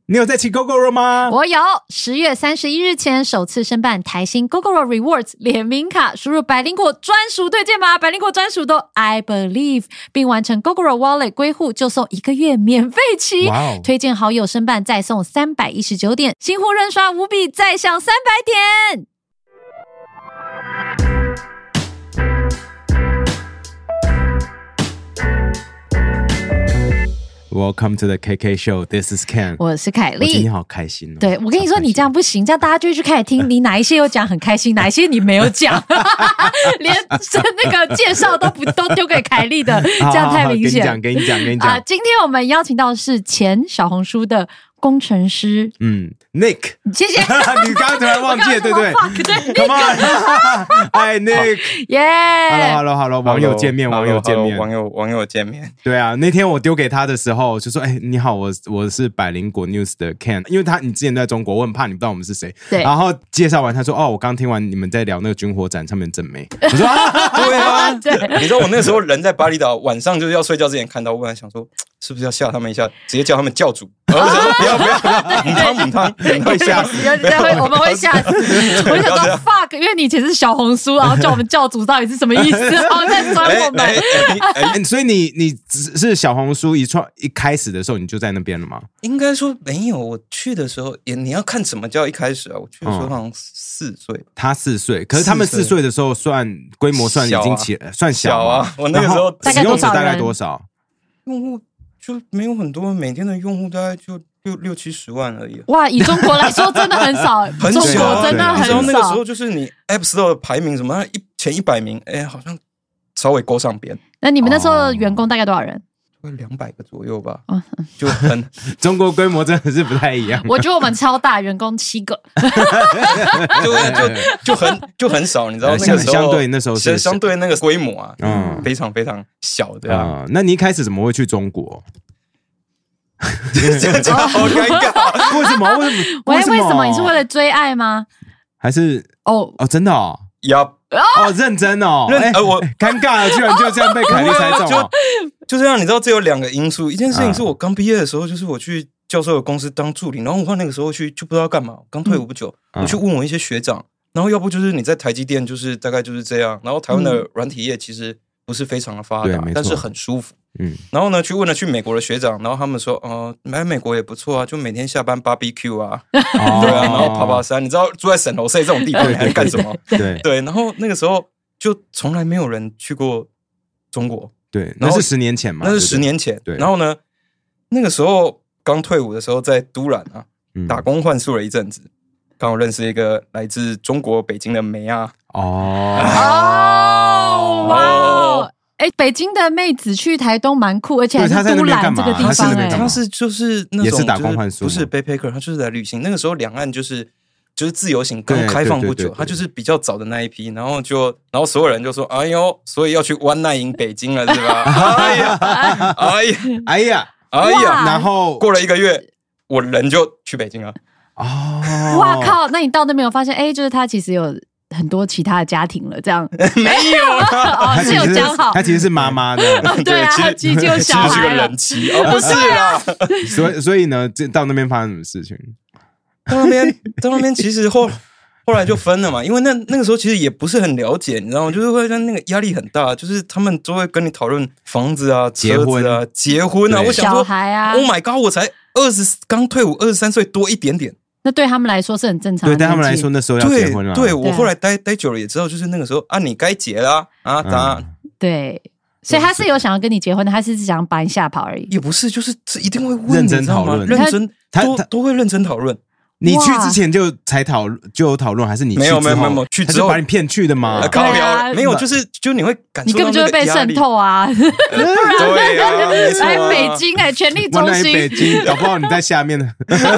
你有在骑 Gogoro 吗？ 我有，10月31日前首次申办台新 Gogoro Rewards 联名卡，输入百灵果专属对键码，百灵果专属的 I Believe， 并完成 Gogoro Wallet 归户就送1个月免费骑。 Wow 推荐好友申办再送319点，新户认刷无比再享300点。 Welcome to the KK Show. This is Ken. 我是凯莉。 我今天好开心哦。 对，我跟你说，你这样不行，这样大家就会去开始听你哪一些有讲很开心，哪一些你没有讲，连那个介绍都丢给凯莉的，这样太明显。 跟你讲。 今天我们邀请到的是前小红书的工程师 ，Nick， 谢谢。 你刚刚突然忘记了，对不对？ 对 ，Come on， 嗨 Nick， 耶 ，Hello， 网友见面， 网友见面。 对啊，那天我丢给他的时候就说，你好，我是百灵果 News 的 Ken， 因为你之前都在中国，我很怕你不知道我们是谁。 对， 然后介绍完，他说，我刚听完你们在聊那个军火展上面正妹，我说对啊， 对， 你知道我那时候人在巴厘岛，晚上就是要睡觉之前看到，我本来想说是不是要吓他们一下，直接叫他们教主。然后我想说不要，母汤会吓死， 我们会吓死。我想说 fuck， 因为你以前是小红书，然后叫我们教主到底是什么意思？然后在酸我们。 所以你是小红书一开始的时候你就在那边了吗？ 应该说没有，我去的时候你要看什么叫一开始啊？我去的时候好像4岁， 他4岁，可是他们4岁的时候算规模算已经算小啊。我那个时候使用者大概多少？ 用户就没有很多，每天的用户大概就60-70万而已。 哇，以中国来说真的很少， 很少， 中国真的很少。 你知道那个时候就是你 App Store 的排名什么前100名，好像稍微勾上边。 那你们那时候员工大概多少人 ？200个左右吧，就很中国规模真的是不太一样。 我觉得我们超大，员工7个， 就很少，你知道那个时候相对那时候是相对那个规模啊，非常非常小的啊。 那你一开始怎么会去中国？ 这样好尴尬， 为什么？ 为什么？你是为了追爱吗？ 还是真的哦？认真哦，我尴尬了，居然就这样被凯莉猜中了。 就这样，你知道这有2个因素，一件事情是我刚毕业的时候，就是我去教授的公司当助理，然后我那个时候去就不知道干嘛，刚退伍不久，我去问我一些学长，然后要不就是你在台积电，就是大概就是这样，然后台湾的软体业其实不是非常的发达，但是很舒服。然后呢，去美国的学长，然后他们说，来美国也不错啊，就每天下班 barbecue 啊，对啊，然后爬山，你知道住在省楼 C 这种地方，你还干什么？对，然后那个时候就从来没有人去过中国， 对，那是10年前嘛， 那是10年前，对。然后呢，那个时候刚退伍的时候，在都兰啊打工换宿了一阵子，刚好认识一个来自中国北京的妹啊， 哇。北京的妹子去台东蛮酷，而且还是都兰这个地方。 他是就是那种也是打工换宿， 不是 backpacker， 他就是来旅行。那个时候两岸就是自由行刚开放不久，他就是比较早的那一批。然后所有人就说：“哎呦，所以要去湾奈营北京了，是吧？”哎呀！ 然后过了1个月，我人就去北京了。 哇靠！那你到那边有发现，就是他其实有很多其他的家庭了，这样没有， 是有讲好， 他其实是妈妈的， 对啊，他其实就有小孩了， 是个人妻，不是啦。 所以呢，到那边发生什么事情？ 到那边其实后来就分了嘛，因为那个时候其实也不是很了解，你知道吗？就是会那个压力很大，就是他们都会跟你讨论房子啊、车子啊、结婚啊。我想说小孩啊 ，Oh my God， 我才刚退伍23岁多一点点。 那对他们来说是很正常的， 对他们来说那时候要结婚了。 对我后来待久了也知道，就是那个时候啊，你该结了啊， 对，所以他是有想要跟你结婚的，他是只想把你吓跑而已。 也不是，就是一定会问， 认真讨论， 都会认真讨论。 你去之前就有讨论，还是你去之后没有去之后把你骗去的吗？ 没有，就你会感受到你根本就会被渗透啊！ 对啊， 来北京权力中心， 北京，搞不好你在下面呢。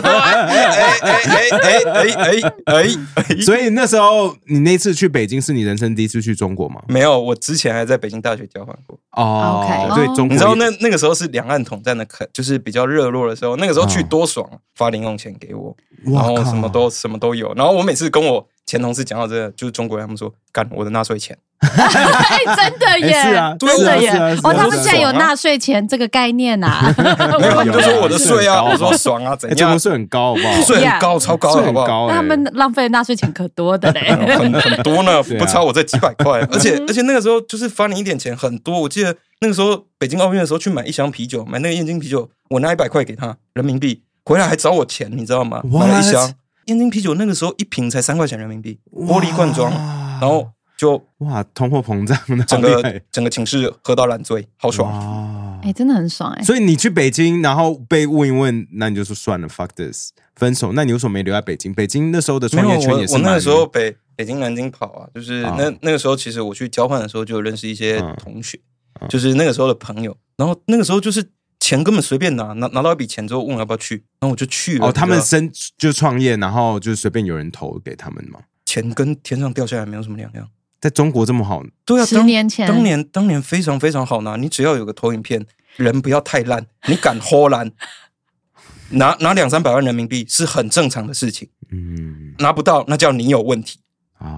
所以那时候你那次去北京是你人生第一次去中国吗？ 没有，我之前还在北京大学交换过。 对，中国你知道那个时候是两岸统战的，就是比较热络的时候，那个时候去多爽，发零用钱给我。然后什么都有，然后我每次跟我前同事讲到这个，就是中国人他们说干我的纳税钱。 真的耶， 是啊， 真的耶！哦，他们是竟然有纳税钱这个概念啊！ 没有，就说我的税啊，我说爽啊，怎样？ 中国税很高，好不好？ 税很高，超高的，好不好？ 他们浪费的纳税钱可多的嘞， 很多呢，不超我这几百块。而且那个时候就是发你一点钱很多，我记得那个时候北京奥运的时候去买一箱啤酒，买那个燕京啤酒，我拿100块给他人民币，回来还找我钱，你知道吗？买了一箱燕京啤酒，那个时候一瓶才3块钱人民币，玻璃罐装，然后。就哇，通货膨胀， 整个寝室喝到烂醉，好爽！ 真的很爽所以你去北京，然后被问一问，那你就说算了 ，fuck this， 分手。那你为什么没留在北京？北京那时候的创业圈也是我那个时候北京、南京跑啊，就是那个时候，其实我去交换的时候就有认识一些同学，就是那个时候的朋友。然后那个时候就是钱根本随便拿到一笔钱之后，问我要不要去，然后我就去了。 他们就创业，然后就随便有人投给他们嘛。 钱跟天上掉下来没有什么两样。 在中国这么好， 对啊 ，10年前， 当年非常非常好拿。你只要有个投影片，人不要太烂，你敢豁烂，拿200-300万人民币是很正常的事情。拿不到那叫你有问题。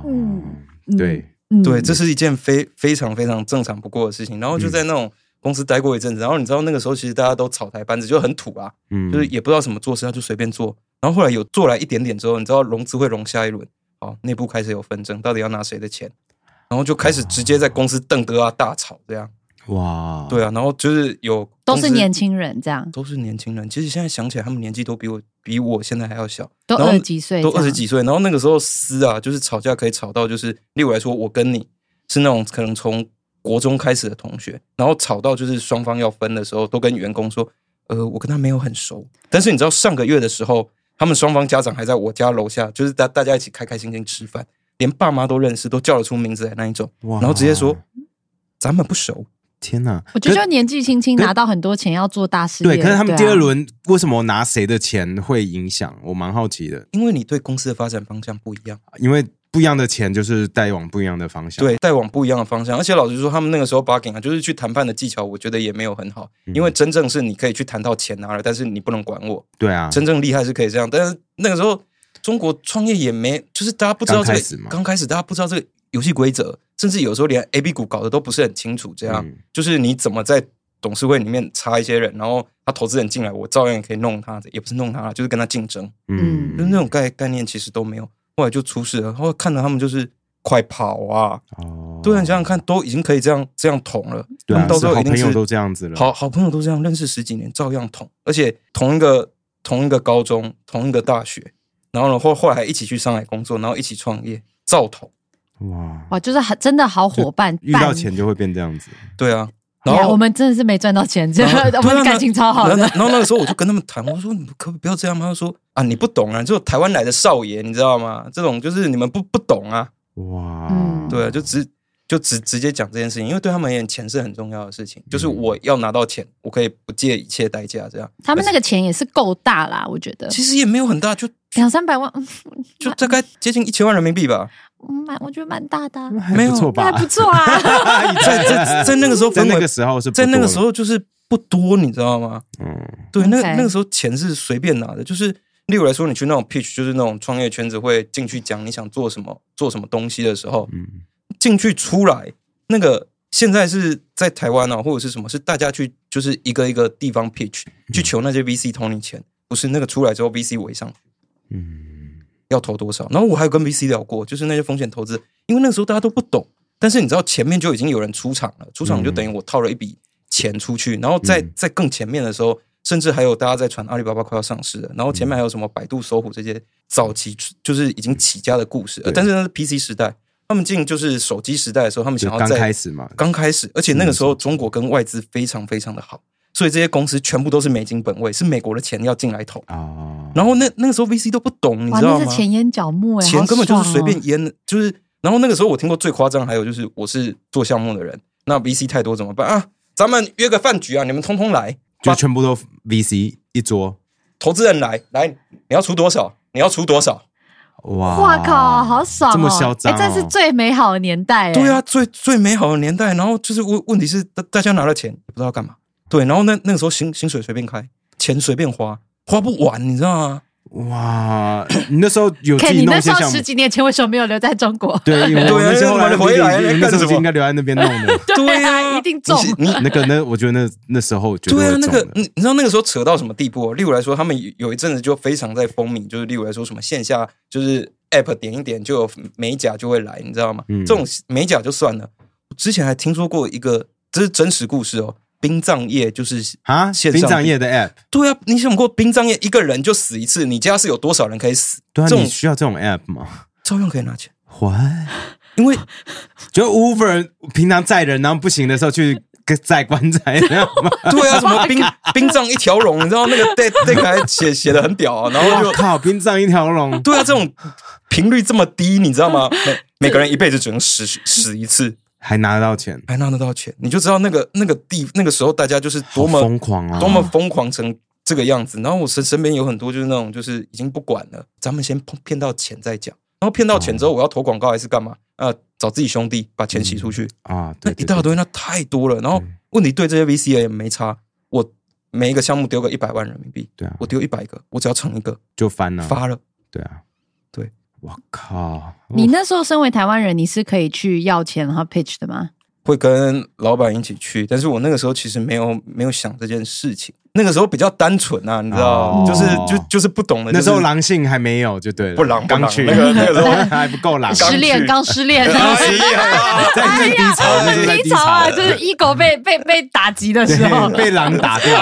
对，这是一件非常非常正常不过的事情。然后就在那种公司待过一阵子，然后你知道那个时候其实大家都草台班子，就很土啊，就是也不知道怎么做事，他就随便做。然后后来有做来一点点之后，你知道融资会融下一轮，好，内部开始有纷争，到底要拿谁的钱？然后就开始直接在公司瞪得啊大吵这样。哇，对啊，然后就是都是年轻人这样， 都是年轻人。其实现在想起来，他们年纪都比我现在还要小， 都20几岁， 都20几岁。然后那个时候撕啊，就是吵架可以吵到，就是例如来说，我跟你是那种可能从国中开始的同学，然后吵到就是双方要分的时候，都跟员工说，我跟他没有很熟，但是你知道上个月的时候，他们双方家长还在我家楼下，就是大家一起开开心心吃饭。连爸妈都认识，都叫得出名字来那一种，然后直接说咱们不熟。 天哪！ 我觉得就年纪轻轻拿到很多钱要做大事业。 对，可是他们第二轮为什么拿谁的钱会影响？我蛮好奇的。 因为你对公司的发展方向不一样， 因为不一样的钱就是带往不一样的方向。 对，带往不一样的方向。而且老实说，他们那个时候 bargain 啊，就是去谈判的技巧，我觉得也没有很好。因为真正是你可以去谈到钱拿了，但是你不能管我。对啊，真正厉害是可以这样，但是那个时候。中国创业也没，就是大家不知道这个刚开始大家不知道这个游戏规则，甚至有时候连 A、B 股搞得都不是很清楚。这样、就是你怎么在董事会里面插一些人，然后他投资人进来，我照样也可以弄他，也不是弄他，就是跟他竞争。就是那种概念其实都没有。后来就出事了，后来看到他们就是快跑啊！对啊，你想想看，都已经可以这样捅了， 对啊， 到时候一定是好朋友都这样子了， 好朋友都这样，认识10几年照样捅，而且同一个高中，同一个大学。然后呢，后来还一起去上海工作，然后一起创业，照投。 哇，就是真的好伙伴， 遇到钱就会变这样子。 对啊，然后我们真的是没赚到钱，我们感情超好的。 然后那个时候我就跟他们谈，我说你可不可以不要这样吗？他说啊，你不懂啊，就台湾来的少爷，你知道吗？这种就是你们不懂啊。哇，对啊，就直接讲这件事情，因为对他们而言，钱是很重要的事情。就是我要拿到钱，我可以不借一切代价这样。 他们那个钱也是够大啦，我觉得。 其实也没有很大，就 200-300万， 就大概接近1000万人民币吧。 我觉得蛮大的， 没有错吧？ 还不错啊。 在那个时候， 在那个时候是在那个时候就是不多，你知道吗？对，那个时候钱是随便拿的，就是例如来说，你去那种 pitch， 就是那种创业圈子会进去讲你想做什么东西的时候，进去出来，那个现在是在台湾啊，或者是什么，是大家去就是一个一个地方 pitch 去求那些 VC 投你钱，不是那个出来之后 VC 围上去，要投多少？然后我还有跟 VC 聊过，就是那些风险投资，因为那个时候大家都不懂，但是你知道前面就已经有人出场了，出场就等于我套了一笔钱出去，然后在更前面的时候，甚至还有大家在传阿里巴巴快要上市了，然后前面还有什么百度、搜狐这些早期就是已经起家的故事，但是那是 PC 时代。他们进就是手机时代的时候，他们想要在刚开始，而且那个时候中国跟外资非常非常的好，所以这些公司全部都是美金本位，是美国的钱要进来投。然后那个时候 VC 都不懂，你知道吗？ 那是前烟角木钱根本就是随便淹，就是。然后那个时候我听过最夸张，还有就是我是做项目的人，那 VC 太多怎么办啊？咱们约个饭局啊，你们通通来， 就全部都 VC 一桌， 投资人来，你要出多少？你要出多少？ 哇靠，好爽哦！ 这么嚣张这是最美好的年代。 对啊，最美好的年代。然后就是问题是，大家拿了钱也不知道干嘛。对，然后那个时候薪水随便开，钱随便花不完，你知道吗？ 哇，你那时候有自己你那时候弄一些项目 10几年前为什么没有留在中国？ 对，因为我那些后来回来那时候应该留在那边弄的。 对啊，一定中。 我觉得那时候绝对会中的。 对啊，你知道那个时候扯到什么地步？例如来说，他们有一阵子就非常在风靡，就是例如来说什么线下就是 App 点一点就有美甲就会来，你知道吗？这种美甲就算了，我之前还听说过一个，这是真实故事哦。殡葬业就是线上殡葬业的 app， 对啊，你想过殡葬业一个人就死一次，你家是有多少人可以死？ 对啊，你需要这种 app 吗？ 照样可以拿钱。 因为就 Uber 平常载人，然后不行的时候去载棺材，知道吗？ 对啊，什么殡葬一条龙，你知道那个 deck 还写的很屌啊，然后就靠殡葬一条龙。 对啊，这种频率这么低，你知道吗？每个人一辈子只能死一次。 还拿得到钱， 你就知道那个时候大家就是多么疯狂啊， 多么疯狂成这个样子。然后我身边有很多就是那种就是已经不管了，咱们先骗到钱再讲。然后骗到钱之后，我要投广告还是干嘛？找自己兄弟把钱洗出去啊！ 那一大堆，那太多了。然后问题对这些 VC 也没差，我每一个项目丢个100万人民币， 对啊， 我丢100个，我只要成一个就翻了， 发了， 对啊， 对。 我靠！ 你那时候身为台湾人，你是可以去要钱然后 pitch 的吗？ 会跟老板一起去，但是我那个时候其实没有想这件事情。那个时候比较单纯啊，你知道，就是不懂的。 那时候狼性还没有，就对了， 不狼刚去那个时候还不够狼， 刚失恋， 在最低潮，那是在低潮啊，就是 ego 被打击的时候， 被狼打掉，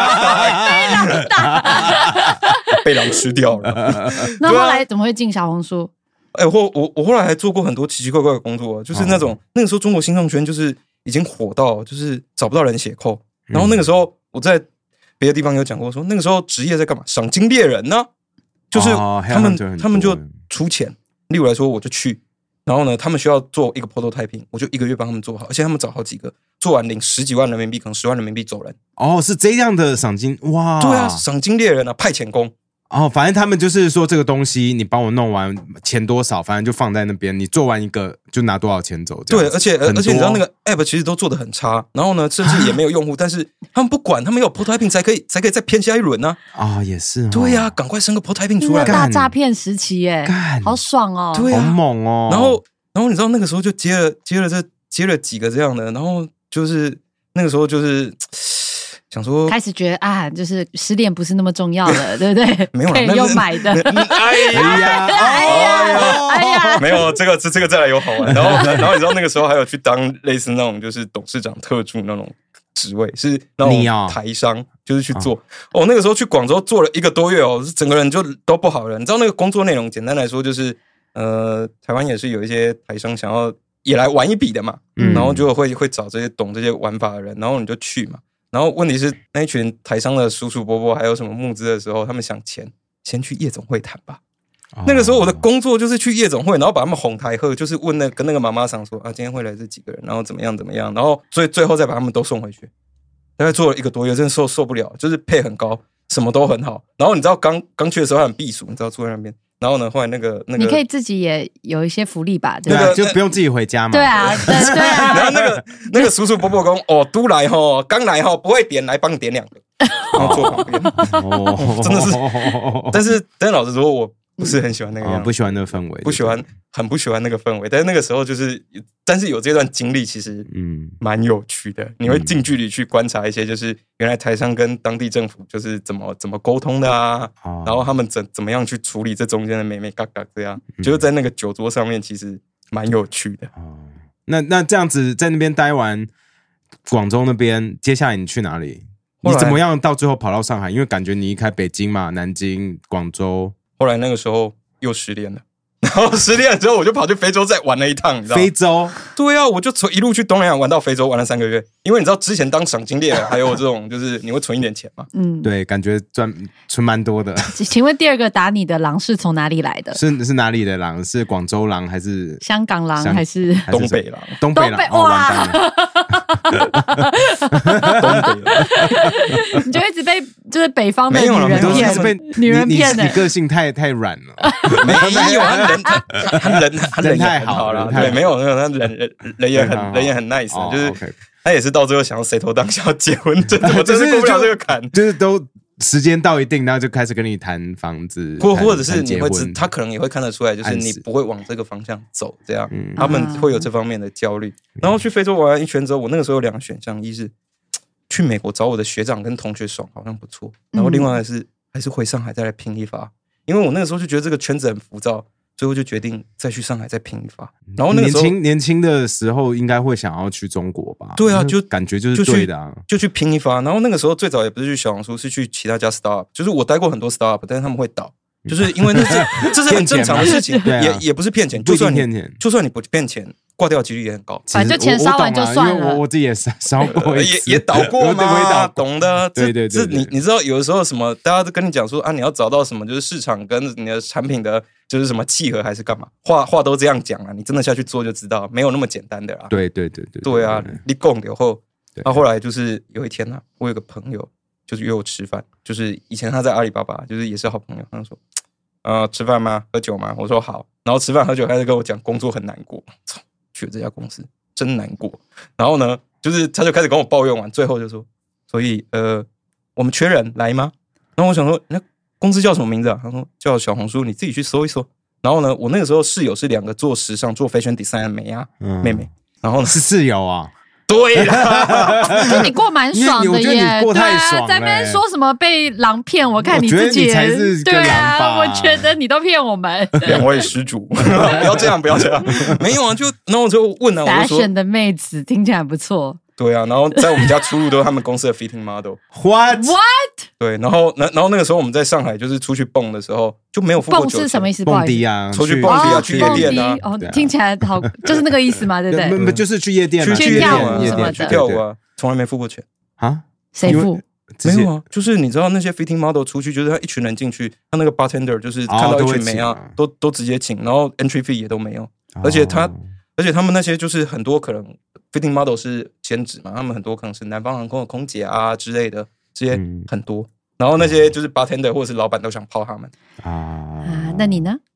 被狼吃掉了。 那后来怎么会进小红书？ 我后来还做过很多奇奇怪怪的工作，就是那种那个时候中国新创圈就是已经火到就是找不到人写扣，然后那个时候我在别的地方有讲过说那个时候职业在干嘛？赏金猎人呢，就是他们就出钱，例如来说我就去，然后呢他们需要做一个 prototyping， 我就1个月帮他们做好，而且他们找好几个，做完领10几万人民币，可能10万人民币走人。 是这样的赏金哇！ 对啊，赏金猎人啊，派遣工。 反正他们就是说这个东西你帮我弄完钱多少，反正就放在那边，你做完一个就拿多少钱走。 对，而且你知道那个 app 其实都做得很差，然后呢甚至也没有用户，但是他们不管，他们有 prototyping 才可以再偏下一轮呢。 也是。对啊，赶快生个 prototyping 出来。 大诈骗时期耶，好爽哦， 对啊， 好猛哦。 然后你知道那个时候就接了几个这样的，然后就是那个时候就是想说开始觉得就是失恋不是那么重要了，对不对？ 没有可以用买的。 哎呀，没有这个再来有好玩。然后你知道那个时候还有去当类似那种就是董事长特助那种职位，是那种台商，就是去做。那个时候去广州做了1个多月整个人就都不好了。你知道那个工作内容简单来说就是台湾也是有一些台商想要也来玩一笔的嘛，然后就会找这些懂这些玩法的人，然后你就去嘛。然后问题是那一群台商的叔叔伯伯还有什么募资的时候，他们想钱，先去夜总会谈吧。那个时候我的工作就是去夜总会，然后把他们哄抬喝，就是问跟那个妈妈桑说今天会来这几个人，然后怎么样，然后所以最后再把他们都送回去。大概做了1个多月，真的受不了，就是配很高，什么都很好。然后你知道刚去的时候还很避暑，你知道住在那边。然后呢，后来那个你可以自己也有一些福利吧， 对啊，就不用自己回家嘛。 对啊，对啊。 然后那个叔叔伯伯说都来刚来不会点，来帮你点2个，然后坐旁边。真的是，但老实说，我不是很喜欢那个样子， 不喜欢那个氛围， 很不喜欢那个氛围。但是那个时候但是有这段经历，其实蛮有趣的。你会近距离去观察一些，就是原来台商跟当地政府就是怎么沟通的啊，然后他们怎么样去处理这中间的眉眉角角这样，就是在那个酒桌上面，其实蛮有趣的。 那这样子在那边待完广州那边，接下来你去哪里？你怎么样到最后跑到上海？因为感觉你离开北京嘛，南京、广州。 后来那个时候又失恋了，然后失恋之后我就跑去非洲再玩了一趟，你知道吗？ 非洲？对啊，我就一路去东南亚玩到非洲，玩了3个月。因为你知道之前当赏金猎人还有这种就是你会存一点钱嘛， 对，感觉存蛮多的。 请问第2个打你的狼是从哪里来的？ 是哪里的狼？是广州狼还是香港狼还是东北狼？ 东北狼，完蛋了。 你就一直被就是北方的女人骗，女人骗的。 你个性太软了， 没有，他人太好了，对，没有，他人也很 nice，就是他也是到最后想要谁头当想要结婚，我真是过不了这个坎， 就是都时间到一定，然后就开始跟你谈房子， 或者是你会他可能也会看得出来，就是你不会往这个方向走，这样他们会有这方面的焦虑。然后去非洲玩一圈之后，我那个时候有2个选项，一是去美国找我的学长跟同学爽，好像不错，然后另外还是回上海再来拼一发，因为我那个时候就觉得这个圈子很浮躁。最后就决定再去上海再拼一发，然后那个时候年轻的时候应该会想要去中国吧？ 对啊，就感觉就是对的啊， 就去拼一发。然后那个时候最早也不是去小红书，是去其他家 startup， 就是我待过很多 startup， 但是他们会倒，就是因为这是很正常的事情，也不是骗钱，就算你不骗钱，挂掉的几率也很高。 反正就钱烧完就算了， 因为我自己也烧过一次， 也倒过嘛，懂的。 对， 你知道有的时候什么，大家都跟你讲说啊，你要找到什么，就是市场跟你的产品的。就是什么契合还是干嘛？话都这样讲啊，你真的下去做就知道，没有那么简单的啦。 对啊，你讲了后，后来就是有一天啊，我有个朋友就是约我吃饭，就是以前他在阿里巴巴，就是也是好朋友。他说，吃饭吗？喝酒吗？我说好。然后吃饭喝酒，他就跟我讲工作很难过，操，去了这家公司真难过。然后呢，就是他就开始跟我抱怨完，最后就说，所以我们缺人来吗？然后我想说，那公司叫什么名字啊？他说叫小红书，你自己去搜一搜。然后呢，我那个时候室友是2个做时尚、做 fashion design 的妹妹。然后呢是室友啊？ 对啦， 就你过蛮爽的耶， 我觉得你过太爽了， 在那边说什么被狼骗？我看你自己才是个狼吧？ 我觉得你都骗我们。 2位施主，不要这样，没有啊，然后我就问啊，我就说 fashion 的妹子听起来不错。 对啊，然后在我们家出入都是他们公司的 fitting model。What？ 对，然后那个时候我们在上海就是出去蹦的时候就没有付过酒钱。 蹦是什么意思？ 蹦迪啊， 出去蹦迪啊，去夜店啊。 哦，听起来好，就是那个意思嘛，对不对？ 就是去夜店， 去跳舞什么的， 去跳舞啊，从来没付过钱啊？ 谁付？ 没有啊，就是你知道那些 fitting model 出去，就是他一群人进去，他那个 bartender 就是看到一群妹啊，都直接请，然后 entry fee 也都没有，而且他们那些就是很多可能 fitting model 是兼职嘛，他们很多可能是南方航空的空姐啊之类的，这些很多。然后那些就是 bartender 或者是老板都想泡他们啊。那你呢？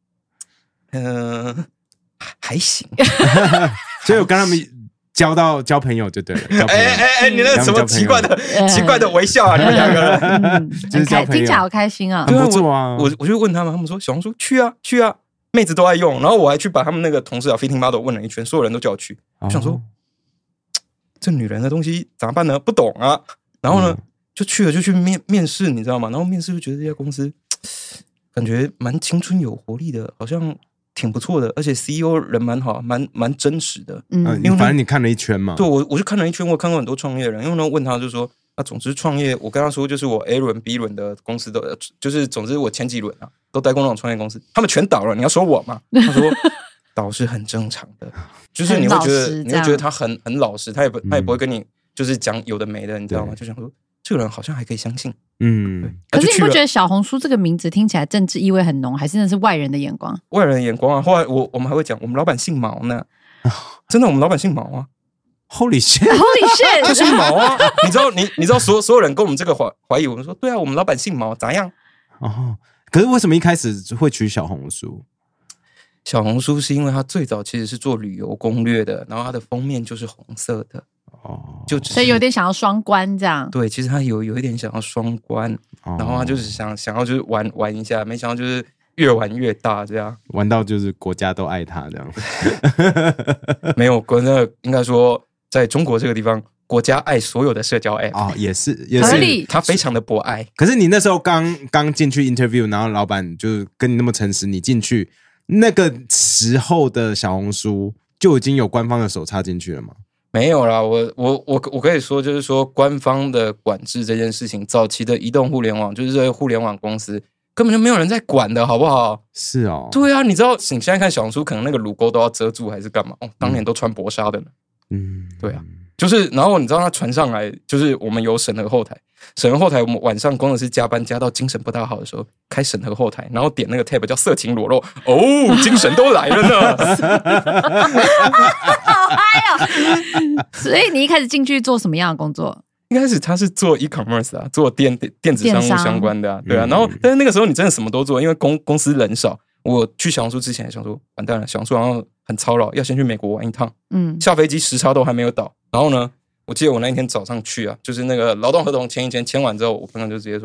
还行。 所以我跟他们交朋友就对了。 你那什么奇怪的微笑啊！你们2个人就是交朋友， 听起来好开心啊， 很不错啊。 我就问他们说小红书去啊，妹子都爱用。然后我还去把他们那个同事啊 fitting model 问了一圈，所有人都叫我去。我想说，这女人的东西咋办呢？不懂啊。然后呢，就去了，就去面试，你知道吗？然后面试就觉得这家公司感觉蛮青春有活力的，好像挺不错的，而且 CEO 人蛮好，蛮真实的。 因为反正你看了一圈嘛。 对，我就看了一圈，我看过很多创业人。因为呢，问他就说，总之创业，我跟他说，就是我 A 轮、B 轮的公司都，就是总之我前几轮啊，都待过那种创业公司，他们全倒了。你要说我嘛？他说倒是很正常的，就是你会觉得他很老实，他也不会跟你就是讲有的没的，你知道吗？就想说这个人好像还可以相信。 可是你不觉得小红书这个名字听起来政治意味很浓，还是真的是外人的眼光？ 外人的眼光啊！后来我们还会讲，我们老板姓毛呢，真的，我们老板姓毛啊。 Holy shit！ 就姓毛啊！你知道所有人跟我们这个怀疑，我们说对啊，我们老板姓毛，咋样？ 可是为什么一开始会取小红书？ 小红书是因为它最早其实是做旅游攻略的，然后它的封面就是红色的。 所以有点想要双关这样。 对，其实他有一点想要双关，然后他就是想要就是玩一下，没想到就是越玩越大这样， 玩到就是国家都爱他这样。 没有，应该说在中国这个地方，国家爱所有的社交 app 也是合理， 他非常的博爱。 可是你那时候刚进去 interview， 然后老板就跟你那么诚实，你进去那个时候的小红书就已经有官方的手插进去了吗？ 没有啦，我可以说，就是说官方的管制这件事情，早期的移动互联网，就是这些互联网公司根本就没有人在管的，好不好？ 是哦， 对啊，你知道你现在看小红书，可能那个乳沟都要遮住，还是干嘛？当年都穿薄纱的呢。对啊，就是然后你知道他传上来，就是我们有审核后台，我们晚上工程师加班加到精神不大好的时候，开审核后台，然后点那个 tab 叫色情裸露，精神都来了呢。 好嗨哦！所以你一开始进去做什么样的工作？ 一开始他是做 e-commerce 啊，做电子商务相关的啊，对啊。然后但是那个时候你真的什么都做，因为公司人少。我去小红书之前想说，完蛋了，小红书好像很操劳，要先去美国玩一趟。下飞机时差都还没有倒。然后呢，我记得我那一天早上去啊，就是那个劳动合同签完之后，我朋友就直接说：“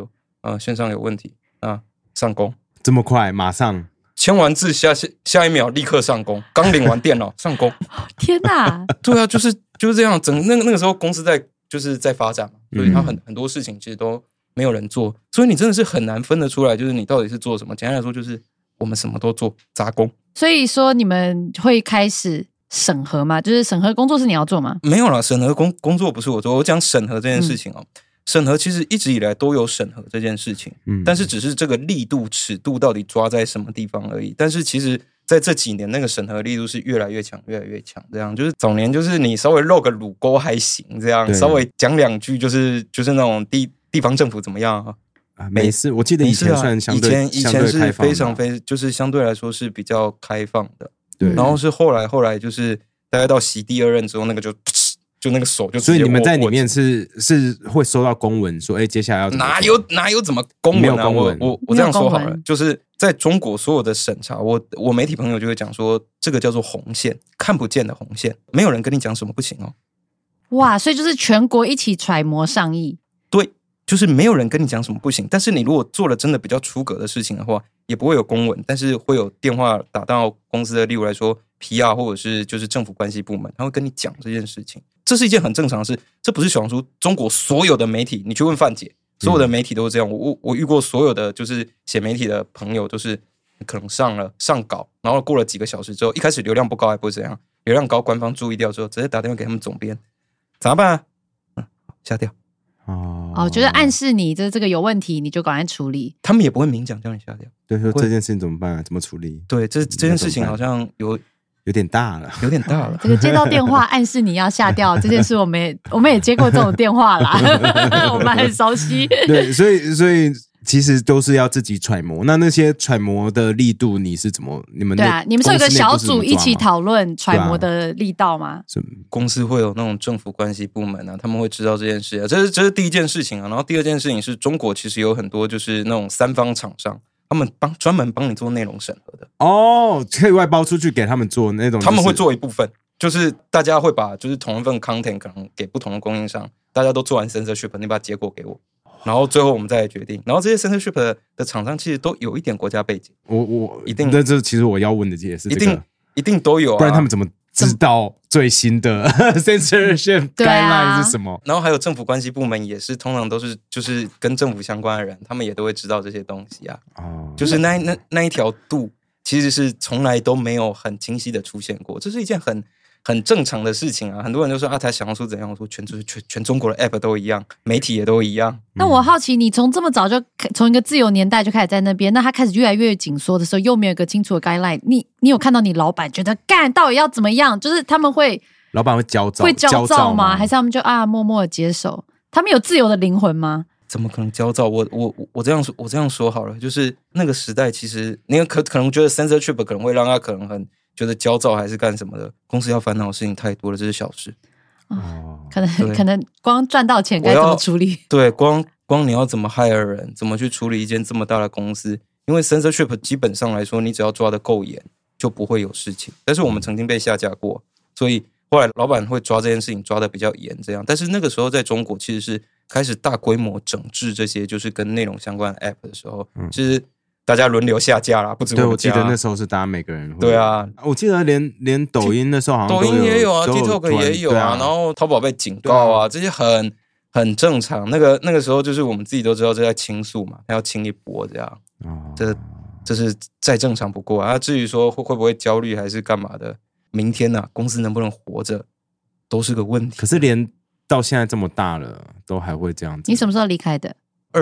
线上有问题啊，上工这么快，马上签完字下一秒立刻上工，刚领完电脑上工。 天哪！ 对啊，就是这样，那个时候公司就是在发展嘛，所以它很多事情其实都没有人做，所以你真的是很难分得出来，就是你到底是做什么。简单来说，就是我们什么都做，杂工。 所以说你们会开始审核吗？就是审核工作是你要做吗？ 没有啦，审核工作不是我做，我讲审核这件事情哦。审核其实一直以来都有审核这件事情，但是只是这个力度尺度到底抓在什么地方而已。但是其实在这几年那个审核力度是越来越强越来越强，这样就是早年就是你稍微露个乳沟还行，这样稍微讲两句就是那种地方政府怎么样啊？ 没事，我记得以前算相对以前是非常就是相对来说是比较开放的， 对。 然后是后来就是大概到习第2任之后，那个就那个手就直接所以你们在里面是会收到公文说，接下来要怎么做哪有怎么公文啊？ 没有公文我这样说好了，就是在中国所有的审查，我媒体朋友就会讲说，这个叫做红线，看不见的红线，没有人跟你讲什么不行哦。 哇，所以就是全国一起揣摩上意。 对，就是没有人跟你讲什么不行，但是你如果做了真的比较出格的事情的话，也不会有公文，但是会有电话打到公司的，例如来说 PR 或者是就是政府关系部门，他会跟你讲这件事情。这是一件很正常的事，这不是小红书，中国所有的媒体，你去问范姐，所有的媒体都是这样。我遇过所有的就是写媒体的朋友，都是可能上稿，然后过了几个小时之后，一开始流量不高还不会怎样，流量高官方注意掉之后，直接打电话给他们总编，怎么办啊？下掉。 就是暗示你这个有问题，你就赶快处理。 他们也不会明讲叫你下掉。 对，说这件事情怎么办啊？怎么处理？ 对，这件事情好像有点大了。 这个接到电话暗示你要下掉这件事，我们也接过这种电话啦，我们很熟悉。 对，所以其实都是要自己揣摩。那些揣摩的力度，你是怎么？你们对啊，你们是有个小组一起讨论揣摩的力道吗？ 公司会有那种政府关系部门啊，他们会知道这件事啊，这是第一件事情啊。然后第二件事情是中国其实有很多就是那种3方厂商。他们专门帮你做内容审核的可以外包出去给他们做那种、 他们会做一部分，就是大家会把就是同一份 content 可能给不同的供应商，大家都做完 censorship， 你把结果给我，然后最后我们再来决定。然后这些 censorship 的厂商其实都有一点国家背景，我一定， 这其实我要问的也是、 一定都有啊， 不然他们怎么知道最新的 censorship guideline 是什么？ 然后还有政府关系部门也是，通常都是就是跟政府相关的人，他们也都会知道这些东西啊。就是那一条度，其实是从来都没有很清晰的出现过，这是一件很正常的事情啊。很多人就说台小红书怎样，我说全中国的 app 都一样，媒体也都一样。 那我好奇，你从这么早就从一个自由年代就开始在那边，那他开始越来越紧缩的时候，又没有一个清楚的 guideline， 你有看到你老板觉得到底要怎么样？就是他们老板会焦躁吗？还是他们就默默的接受？他们有自由的灵魂吗？ 怎么可能焦躁？我这样说好了，就是那个时代，其实你可能觉得 censorship 可能会让他可能很觉得焦躁，还是干什么的？公司要烦恼的事情太多了，这是小事。 可能光赚到钱该怎么处理？ 对，光你要怎么 hire 人，怎么去处理一间这么大的公司？因为 censorship 基本上来说，你只要抓得够严，就不会有事情。但是我们曾经被下架过，所以后来老板会抓这件事情抓得比较严，这样。但是那个时候在中国其实是开始大规模整治这些就是跟内容相关的 app 的时候，其实大家轮流下架啦，不止我们家。 对，我记得那时候是大家每个人会。 对啊， 我记得连抖音那时候好像抖音也有啊 ，TikTok 也有啊，然后淘宝被警告啊，这些很正常。那个时候就是我们自己都知道这在倾诉嘛，他要清一波这样。这是再正常不过啊。至于说会不会焦虑还是干嘛的，明天啊公司能不能活着都是个问题。 可是连到现在这么大了，都还会这样子。 你什么时候离开的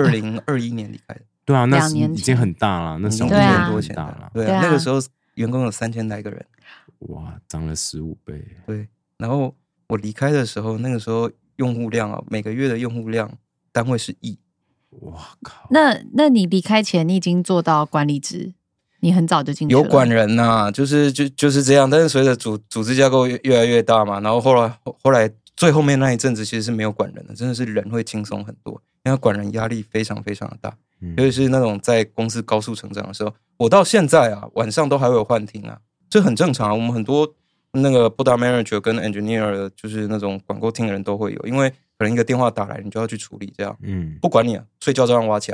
？2021年离开的。 对啊，那已经很大了，那时候 2年多前的。对啊，那个时候员工有3000来个人， 哇，涨了15倍。 对，然后我离开的时候，那个时候用户量啊，每个月的用户量单位是亿。 哇靠！ 那你离开前，你已经做到管理职，你很早就进去了。 有管人呐，就是这样。但是随着组织架构越来越大嘛，然后后来最后面那一阵子其实是没有管人的，真的是人会轻松很多，因为管人压力非常非常的大。尤其是那种在公司高速成长的时候，我到现在啊，晚上都还会有幻听啊，这很正常啊。我们很多那个 product manager 跟 engineer 就是那种管沟听的人都会有，因为可能一个电话打来，你就要去处理这样，不管你啊，睡觉照样挖起来，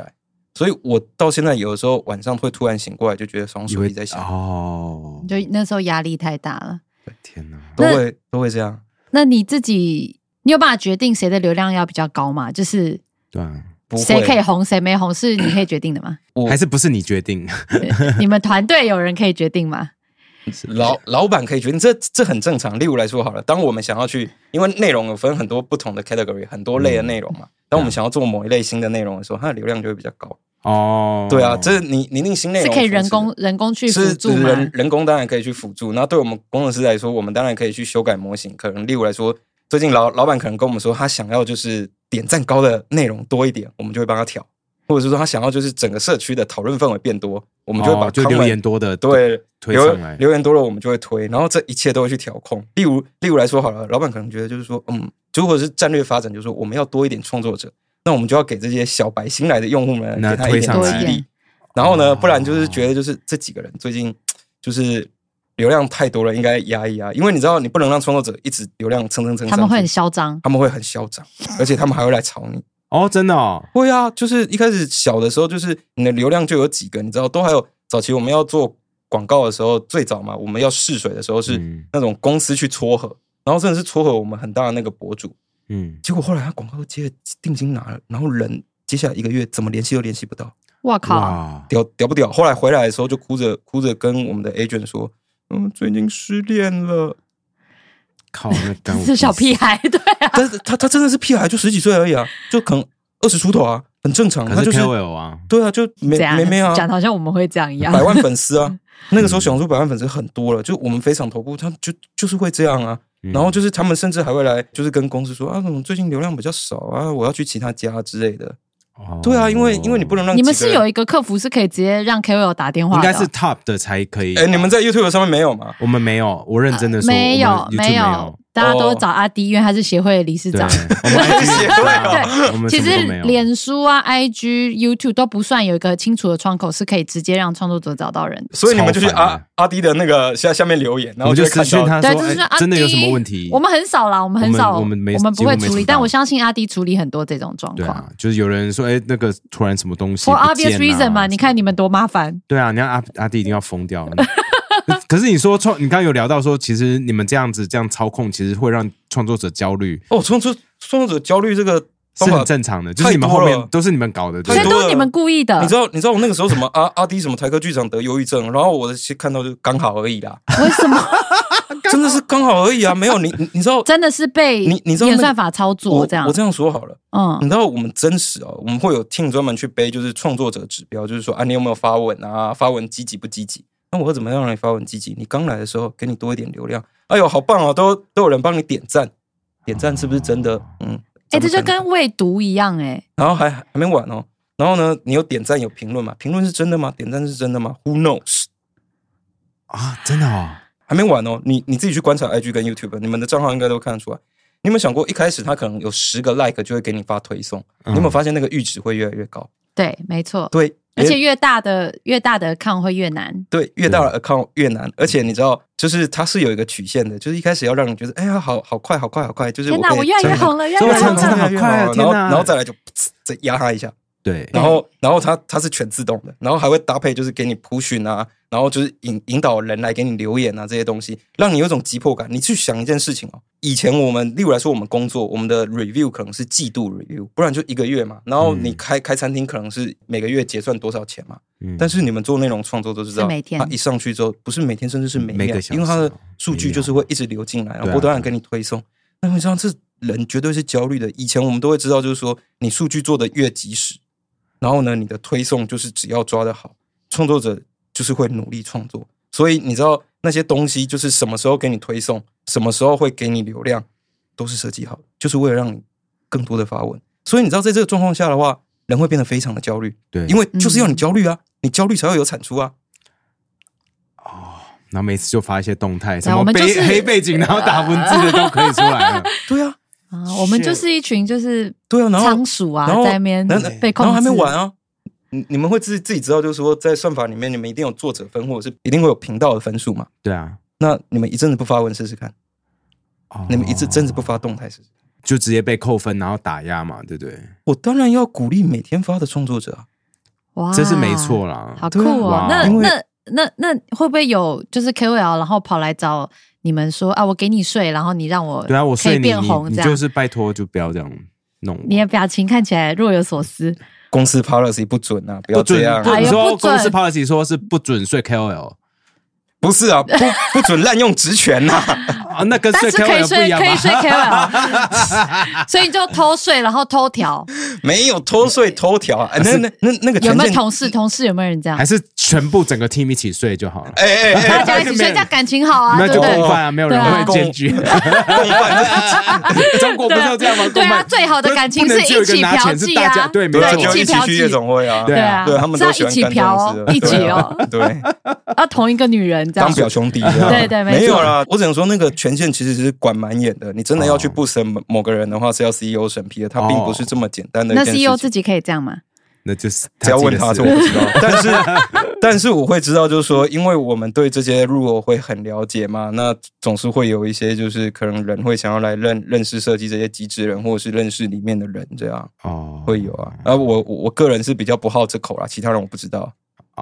所以我到现在有的时候晚上会突然醒过来，就觉得双手机在响。 就那时候压力太大了。 天哪， 都会这样。 那你自己，你有办法决定谁的流量要比较高吗？就是对啊， 谁可以红，谁没红，是你可以决定的吗？ 还是不是你决定？ 你们团队有人可以决定吗？ 老板可以决定，这很正常。例如来说好了，当我们想要去，因为内容有分很多不同的 category， 很多类的内容嘛。当我们想要做某一类新的内容的时候，它的流量就会比较高。对啊，这你定新内容是可以人工去辅助吗？ 人工当然可以去辅助。那对我们工程师来说，我们当然可以去修改模型。可能例如来说，最近老板可能跟我们说，他想要就是点赞高的内容多一点，我们就会帮他调。或者是说他想要就是整个社区的讨论氛围变多，我们就会把就留言多的对推上来， 留言多了我们就会推，然后这一切都会去调控。例如来说好了，老板可能觉得就是说，如果是战略发展，就是说我们要多一点创作者，那我们就要给这些小白新来的用户们给他一点激励。然后呢，不然就是觉得就是这几个人最近就是流量太多了，应该压一压，因为你知道你不能让创作者一直流量蹭， 他们会很嚣张， 而且他们还会来吵你。 真的会啊，就是一开始小的时候，就是你的流量就有几个，你知道，都还有早期我们要做广告的时候，最早嘛，我们要试水的时候是那种公司去撮合，然后真的是撮合我们很大的那个博主，结果后来他广告都接了，定金拿了，然后人接下来1个月怎么联系都联系不到， 哇靠， 屌不屌？后来回来的时候就哭着跟我们的 agent 说，最近失恋了。 靠，那是小屁孩，对啊， 但是他真的是屁孩，就10几岁而已啊，就可能20出头啊，很正常。 他就是 KOL 啊， 对啊，就没啊， 讲好像我们会这样一样 ，100万粉丝啊，那个时候小红书100万粉丝很多了，就我们非常头部，他就是会这样啊。然后就是他们甚至还会来，就是跟公司说啊，最近流量比较少啊，我要去其他家之类的。对啊，因为你不能让你们是有一个客服是可以直接让 KOL 打电话的， 应该是 Top 的才可以。 你们在 YouTube 上面没有吗？ 我们没有，我认真的说， 没有，大家都找阿迪，因为他是协会的理事长。 我们是协会， 对，其实脸书啊、IG、YouTube 都不算有一个清楚的窗口，是可以直接让创作者找到人的。 所以你们就去阿迪的那个下面留言，然后就私讯他说， 就是真的有什么问题？ 我们很少啦，我们不会处理，但我相信阿迪处理很多这种状况。 就是有人说，那个突然什么东西 ，for obvious reason 嘛，你看你们多麻烦。 对啊，你看阿迪一定要疯掉。可是你说你刚刚有聊到说，其实你们这样操控，其实会让创作者焦虑。 创作者焦虑这个是很正常的，就是你们后面都是你们搞的， 所以都是你们故意的。 你知道我那个时候什么阿迪什么台科剧场得忧郁症，然后我看到就刚好而已啦。 为什么？ 真的是刚好而已啊，没有你知道， 真的是被你知道演算法操作这样。 我这样说好了，你知道我们真实我们会有 team 专门去背，就是创作者指标，就是说你有没有发文啊，发文积极不积极？那我会怎么样让你发文积极？你刚来的时候给你多一点流量，哎呦好棒啊，都有人帮你点赞是不是真的？ 这就跟喂毒一样然后还没完哦，然后呢，你有点赞有评论嘛？评论是真的吗？点赞是真的吗 ？Who knows？ 真的还没完哦，你自己去观察 IG 跟 YouTube， 你们的账号应该都看得出来。你有没有想过，一开始他可能有10个 like 就会给你发推送，你有没有发现那个阈值会越来越高？ 对，没错， 对。 而且越大的 account 会越难， 对，越大的 account 越难。而且你知道，就是它是有一个曲线的，就是一开始要让你觉得，哎呀，好快，就是天哪，我越来越红了，越来越红了， 真的好快啊！ 然后再来就再压它一下， 对， 然后它是全自动的，然后还会搭配就是给你push啊，然后就是引导人来给你留言啊这些东西，让你有一种急迫感。你去想一件事情以前我们例如来说，我们工作我们的 review 可能是季度 review， 不然就1个月嘛。然后你开餐厅可能是每个月结算多少钱嘛。但是你们做内容创作都知道，它一上去之后，不是每天，甚至是每个小时，因为它的数据就是会一直流进来，然后不断给你推送。那你知道这人绝对是焦虑的。以前我们都会知道，就是说你数据做的越及时，然后呢，你的推送就是只要抓得好，创作者就是会努力创作。所以你知道那些东西就是什么时候给你推送，什么时候会给你流量，都是设计好的，就是为了让你更多的发文。所以你知道在这个状况下的话，人会变得非常的焦虑，对，因为就是要你焦虑啊，你焦虑才会有产出啊。 然后每次就发一些动态，什么黑背景，然后打文字的都可以出来了。 对啊， 我们就是一群就是对啊， 仓鼠啊，在那边被控制， 然后还没完啊。你们会自己知道，就是说在算法里面，你们一定有作者分，或者是一定会有频道的分数嘛？ 对啊。 那你们一阵子不发文试试看，你们一阵子不发动态试试看， 就直接被扣分，然后打压嘛，对不对？ 我当然要鼓励每天发的创作者啊。 哇， 这是没错啦。 好酷哦！ 对那会不会有就是 KOL 然后跑来找你们说啊，我给你睡，然后你让我对啊，我可以睡你， 变红这样？ 你就是拜托就不要这样弄我。 你的表情看起来若有所思。 公司 policy 不准啊，不要不准这样。 你说不准公司 policy 说是不准睡 KOL 不是啊，不准滥用职权呐。 啊，那跟睡但是可以 KOL 不睡， 一样吗？ 可以睡 KOL， 所以你就偷睡，然后偷调。 没有偷睡偷调啊，那个有没有权限同事有没有人这样还？是全部整个 team 一起睡就好了？ 大家一起睡，这样感情好啊， 那就对不对？ 共犯啊，没有人会检举。 共犯中国不是这样吗？ 对啊，最好的感情是一起嫖妓啊， 对，没错， 就一起去夜总会啊， 对啊对他们都喜欢干这种事， 一起哦， 对， 要同一个女人这样当表兄弟， 对， 没有啦。我只能说那个权限其实是管蛮严的，你真的要去不审某个人的话，是要 CEO 审批的，他并不是这么简单的一件事情。 那 CEO 自己可以这样吗？ 那就是只要问他，这我不知道。但是我会知道，就是说，因为我们对这些rule会很了解嘛，那总是会有一些就是可能人会想要来认识设计这些机制人，或者是认识里面的人，这样会有啊。而我个人是比较不好这口啦，其他人我不知道。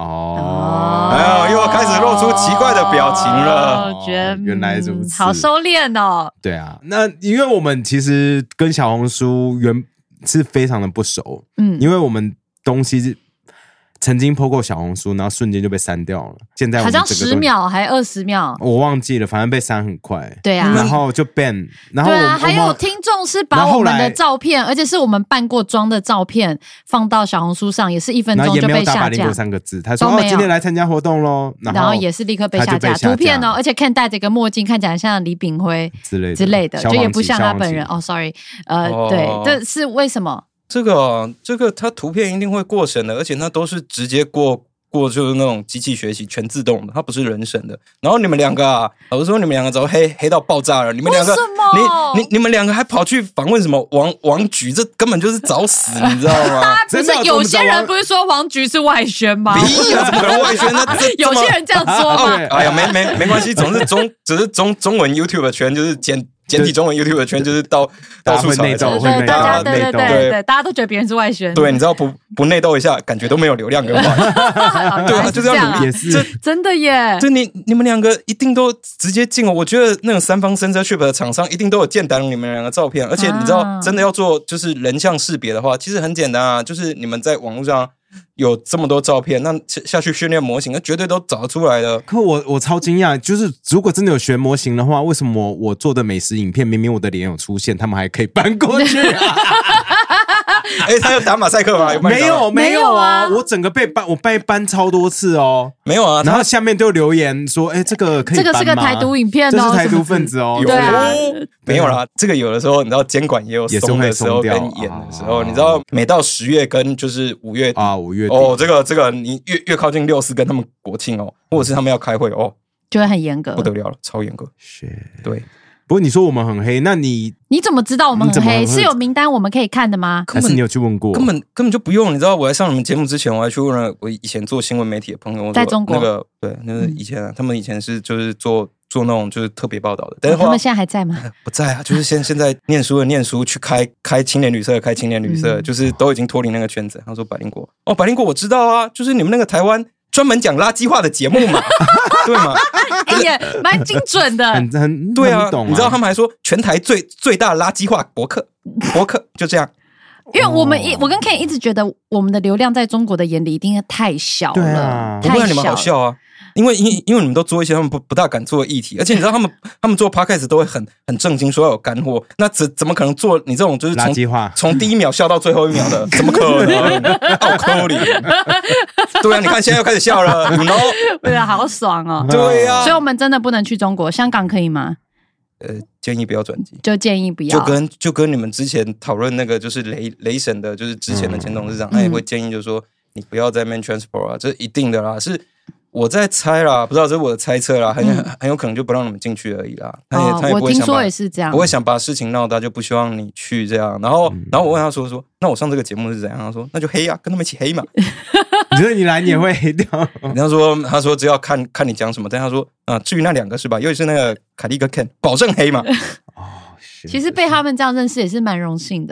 又要开始露出奇怪的表情了。 我觉得原来如此， 好收敛哦。 对啊，那因为我们其实跟小红书是非常的不熟，因为我们东西是曾经 po 过小红书，然后瞬间就被删掉了。现在我们好像10秒还20秒， 我忘记了，反正被删很快。 对啊， 然后就 ban， 然后对啊，还有听众是把我们的照片，而且是我们扮过妆的照片放到小红书上，也是1分钟就被下架。 百灵果3个字，他说今天来参加活动咯， 然后也是立刻被下架。图片哦，而且 Ken 戴着一个墨镜，看起来像李炳辉之类的，就也不像他本人。哦 ，sorry， 对，这是为什么？ 这个它图片一定会过审的，而且它都是直接过就是那种机器学习全自动的，它不是人审的。然后你们两个啊，老实说你们两个早黑到爆炸了，你们两个你们两个还跑去访问什么王菊，这根本就是找死，你知道吗？ 不是有些人不是说王菊是外宣吗？ 屁啊，怎么可能外宣呢？ 有些人这样说吗？ 哎呀，没关系，总是只是中文 YouTube 圈就是简体中文 YouTube 圈就是到处内斗， 对，大家都觉得别人是外宣。 对，你知道不内斗一下，感觉都没有流量跟话题。对啊，就这样努力， 也是真的耶。 就你们两个一定都直接进哦。我觉得那种3方 censorship 的厂商一定都有建档你们两个照片，而且你知道，真的要做就是人像识别的话，其实很简单啊，就是你们在网络上有这么多照片，那下去训练模型，那绝对都找得出来的。 可我超惊讶，就是如果真的有学模型的话，为什么我做的美食影片，明明我的脸有出现，他们还可以搬过去啊？ 他有打马赛克吗？ 没有啊！我整个被搬超多次哦， 没有啊。 然后下面就留言说，这个可以搬吗？ 这个是个台独影片哦， 这是台独分子哦。 对啊，没有啦。这个有的时候你知道监管也有松的时候跟严的时候，你知道每到10月跟就是5月底 5月底哦，这个你越靠近6/4跟他们国庆哦，或者是他们要开会哦， 就会很严格， 不得了了，超严格。对。 不过你说我们很黑，那你怎么知道我们很黑？是有名单我们可以看的吗？ 还是你有去问过？ 根本就不用。你知道我在上你们节目之前，我还去问了我以前做新闻媒体的朋友， 在中国那个对，那是以前他们以前是就是做那种就是特别报道的，但是他们现在还在吗？ 不在啊，就是现在念书的念书，去开青年旅社，就是都已经脱离那个圈子。他说百灵果我知道啊，就是你们那个台湾专门讲垃圾话的节目嘛，对吗？ 也蛮精准的， 很对啊， 懂啊。 你知道他们还说全台最大垃圾话博客就这样。 因为我跟 Ken 一直觉得我们的流量在中国的眼里一定太小了， 对啊， 不然你们好笑啊。因为你们都做一些他们不大敢做的议题，而且你知道他们做 podcast 都会很正经，说要有干货，那怎么可能做你这种就是垃圾话， 从第1秒笑到最后1秒的？怎么可能？好可怜。对啊，你看现在又开始笑了，你 know？ 对啊，好爽哦。 对啊， 所以我们真的不能去中国，香港可以吗？ 建议不要转机， 就建议不要。 就跟你们之前讨论那个就是雷神的，就是之前的前董事长，他也会建议就是说你不要在 main transport 啊，这一定的啦，是。我在猜啦，不知道这是我的猜测啦，很有可能就不让你们进去而已啦。他也不会想，我听说也是这样， 不会想把事情闹大，就不希望你去这样。然后我问他说，那我上这个节目是怎样？他说那就黑啊，跟他们一起黑嘛。 你觉得你来你也会黑掉？ 他说只要看你讲什么，但他说至于那2个是吧？尤其是那个凯莉跟 Ken， 保证黑嘛。 其实被他们这样认识也是蛮荣幸的。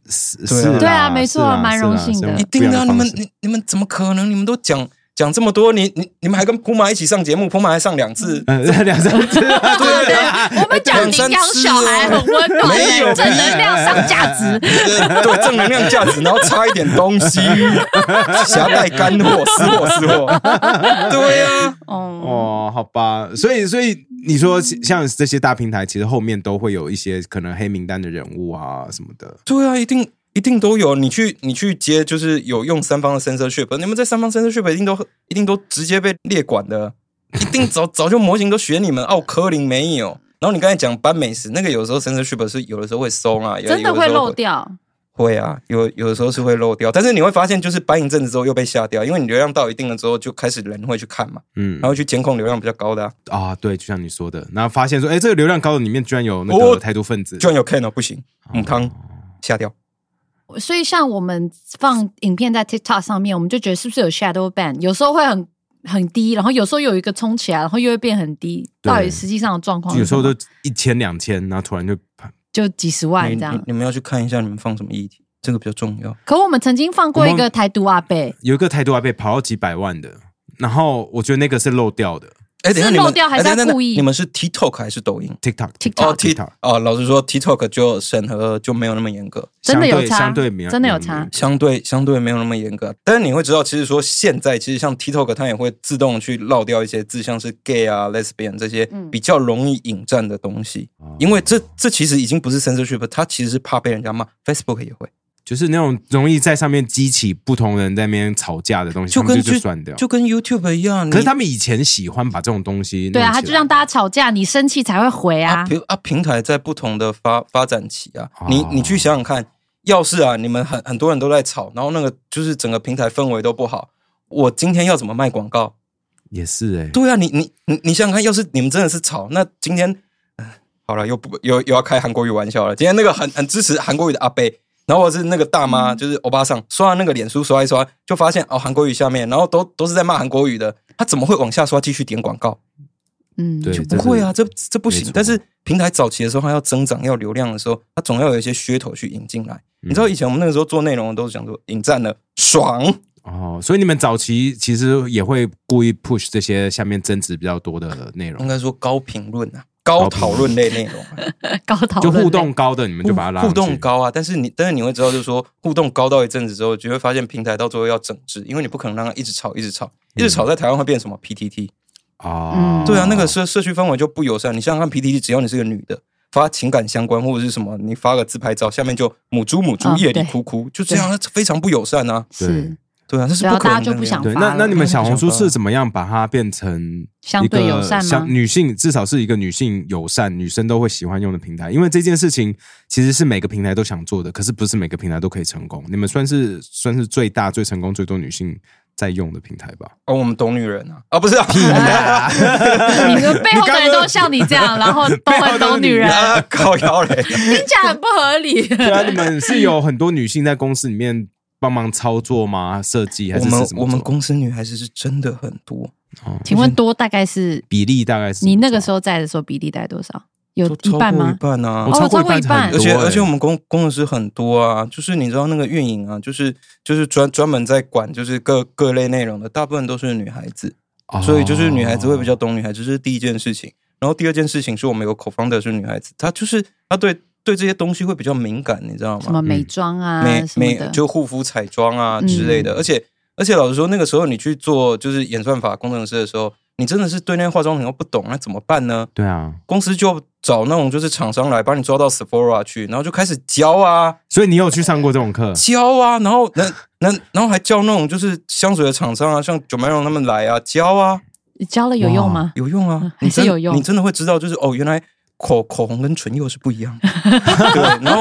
对啊，没错，蛮荣幸的。 一定的，你们怎么可能？你们都讲这么多，你们还跟普马一起上节目，普马还上2次 ，2、3次， 对，我们讲领养小孩很温暖， 没有正能量上价值， 对，正能量价值，然后插一点东西，夹带干货，私货，对啊， 哦，好吧，所以你说像这些大平台，其实后面都会有一些可能黑名单的人物啊什么的， 对啊，一定都有，你去接就是有用3方的 censorship， 你们在3方 censorship 一定都直接被列管的，一定早就模型都学你们，柯林没有。然后你刚才讲搬美食，那个有时候 censorship 是有的时候会松啊， 真的会漏掉， 会啊，有的时候是会漏掉，但是你会发现就是搬一阵子之后又被下掉，因为你流量到一定了之后就开始人会去看嘛，然后去监控流量比较高的对，就像你说的，然后发现说，这个流量高的里面居然有那个台独分子， 居然有 Ken 不行，母汤下掉。 所以像我们放影片在 TikTok 上面，我们就觉得是不是有 shadow ban， 有时候会很低，然后有时候有一个冲起来，然后又会变很低，到底实际上的状况有时候都1000、2000，然后突然就几十万这样。 你们要去看一下你们放什么议题，这个比较重要。 可我们曾经放过一个台独阿伯， 有一个台独阿伯跑到几百万的，然后我觉得那个是漏掉的。 是漏掉还是故意？ 你们是 TikTok 还是抖音 ？TikTok。 老实说 ，TikTok 就审核就没有那么严格， 真的有差， 真的有差， 相对没有那么严格。但是你会知道，其实说现在其实像 TikTok 它也会自动去绕掉一些字，像是 gay 啊、lesbian 这些比较容易引战的东西，因为这其实已经不是 censorship， 它其实是怕被人家骂。Facebook 也会。 就是那种容易在上面激起不同人在那边吵架的东西，就算掉， 就跟 YouTube 一样。 可是他们以前喜欢把这种东西， 对啊，他就让大家吵架，你生气才会回啊。 平台在不同的发展期啊，你去想想看，要是啊，你们很多人都在吵，然后那个就是整个平台氛围都不好，我今天要怎么卖广告？ 也是对啊，你想想看，要是你们真的是吵，那今天好了，又要开韩国语玩笑了。今天那个很支持韩国语的阿伯。然后我是那个大妈，就是欧巴桑，刷那个脸书刷一刷，就发现韩国语下面，然后都是在骂韩国语的，他怎么会往下刷继续点广告？ 对， 就不会啊，这不行。但是平台早期的时候，它要增长要流量的时候，它总要有一些噱头去引进来。你知道以前我们那个时候做内容都是讲说引战了爽所以你们早期其实也会故意 push 这些下面争执比较多的内容， 应该说高评论啊。高讨论类内容， 高讨论就互动高的，你们就把它拉上去。 互动高啊，但是你会知道，就是说互动高到一阵子之后，就会发现平台到最后要整治，因为你不可能让它一直吵，在台湾会变什么 PTT 对啊，那个社区氛围就不友善。你想想看 ，PTT 只要你是个女的，发情感相关或者是什么，你发个自拍照，下面就母猪夜里哭哭，就这样，非常不友善啊。对啊，这是不可能的。 大家就不想发。 那你们小红书是怎么样把它变成相对友善吗？ 女性至少是一个女性友善、女生都会喜欢用的平台。因为这件事情其实是每个平台都想做的，可是不是每个平台都可以成功。你们算是最大、最成功、最多女性在用的平台吧？ 我们懂女人啊！不是啊， 你的背后的人都像你这样，然后都很懂女人， 靠腰嘞， 听起来很不合理。 对啊，你们是有很多女性在公司里面帮忙操作吗？设计还是什么？ 我们公司女孩子是真的很多。 请问多大概是比例？大概是你那个时候在的时候比例大概多少？有一半吗？ 超过一半啊！ 超过一半， 而且我们工程师很多啊，就是你知道那个运营啊，就是专门在管就是各类内容的，大部分都是女孩子，所以就是女孩子会比较懂女孩子，这是第一件事情。然后第二件事情是我们有 co-founder 是女孩子，她对这些东西会比较敏感，你知道吗？ 什么美妆啊， 就护肤彩妆啊之类的。而且老实说，那个时候你去做就是演算法工程师的时候，你真的是对那些化妆品又不懂，那怎么办呢？ 对啊， 公司就找那种就是厂商来帮你抓到 Sephora 去，然后就开始教啊。 所以你有去上过这种课？ 教啊，然后还教那种就是香水的厂商啊，像 Jo Malone 他们来啊，教啊。 你教了有用吗？ 有用啊， 还是有用。 你真的会知道，就是原来口红跟唇釉是不一样的。对，然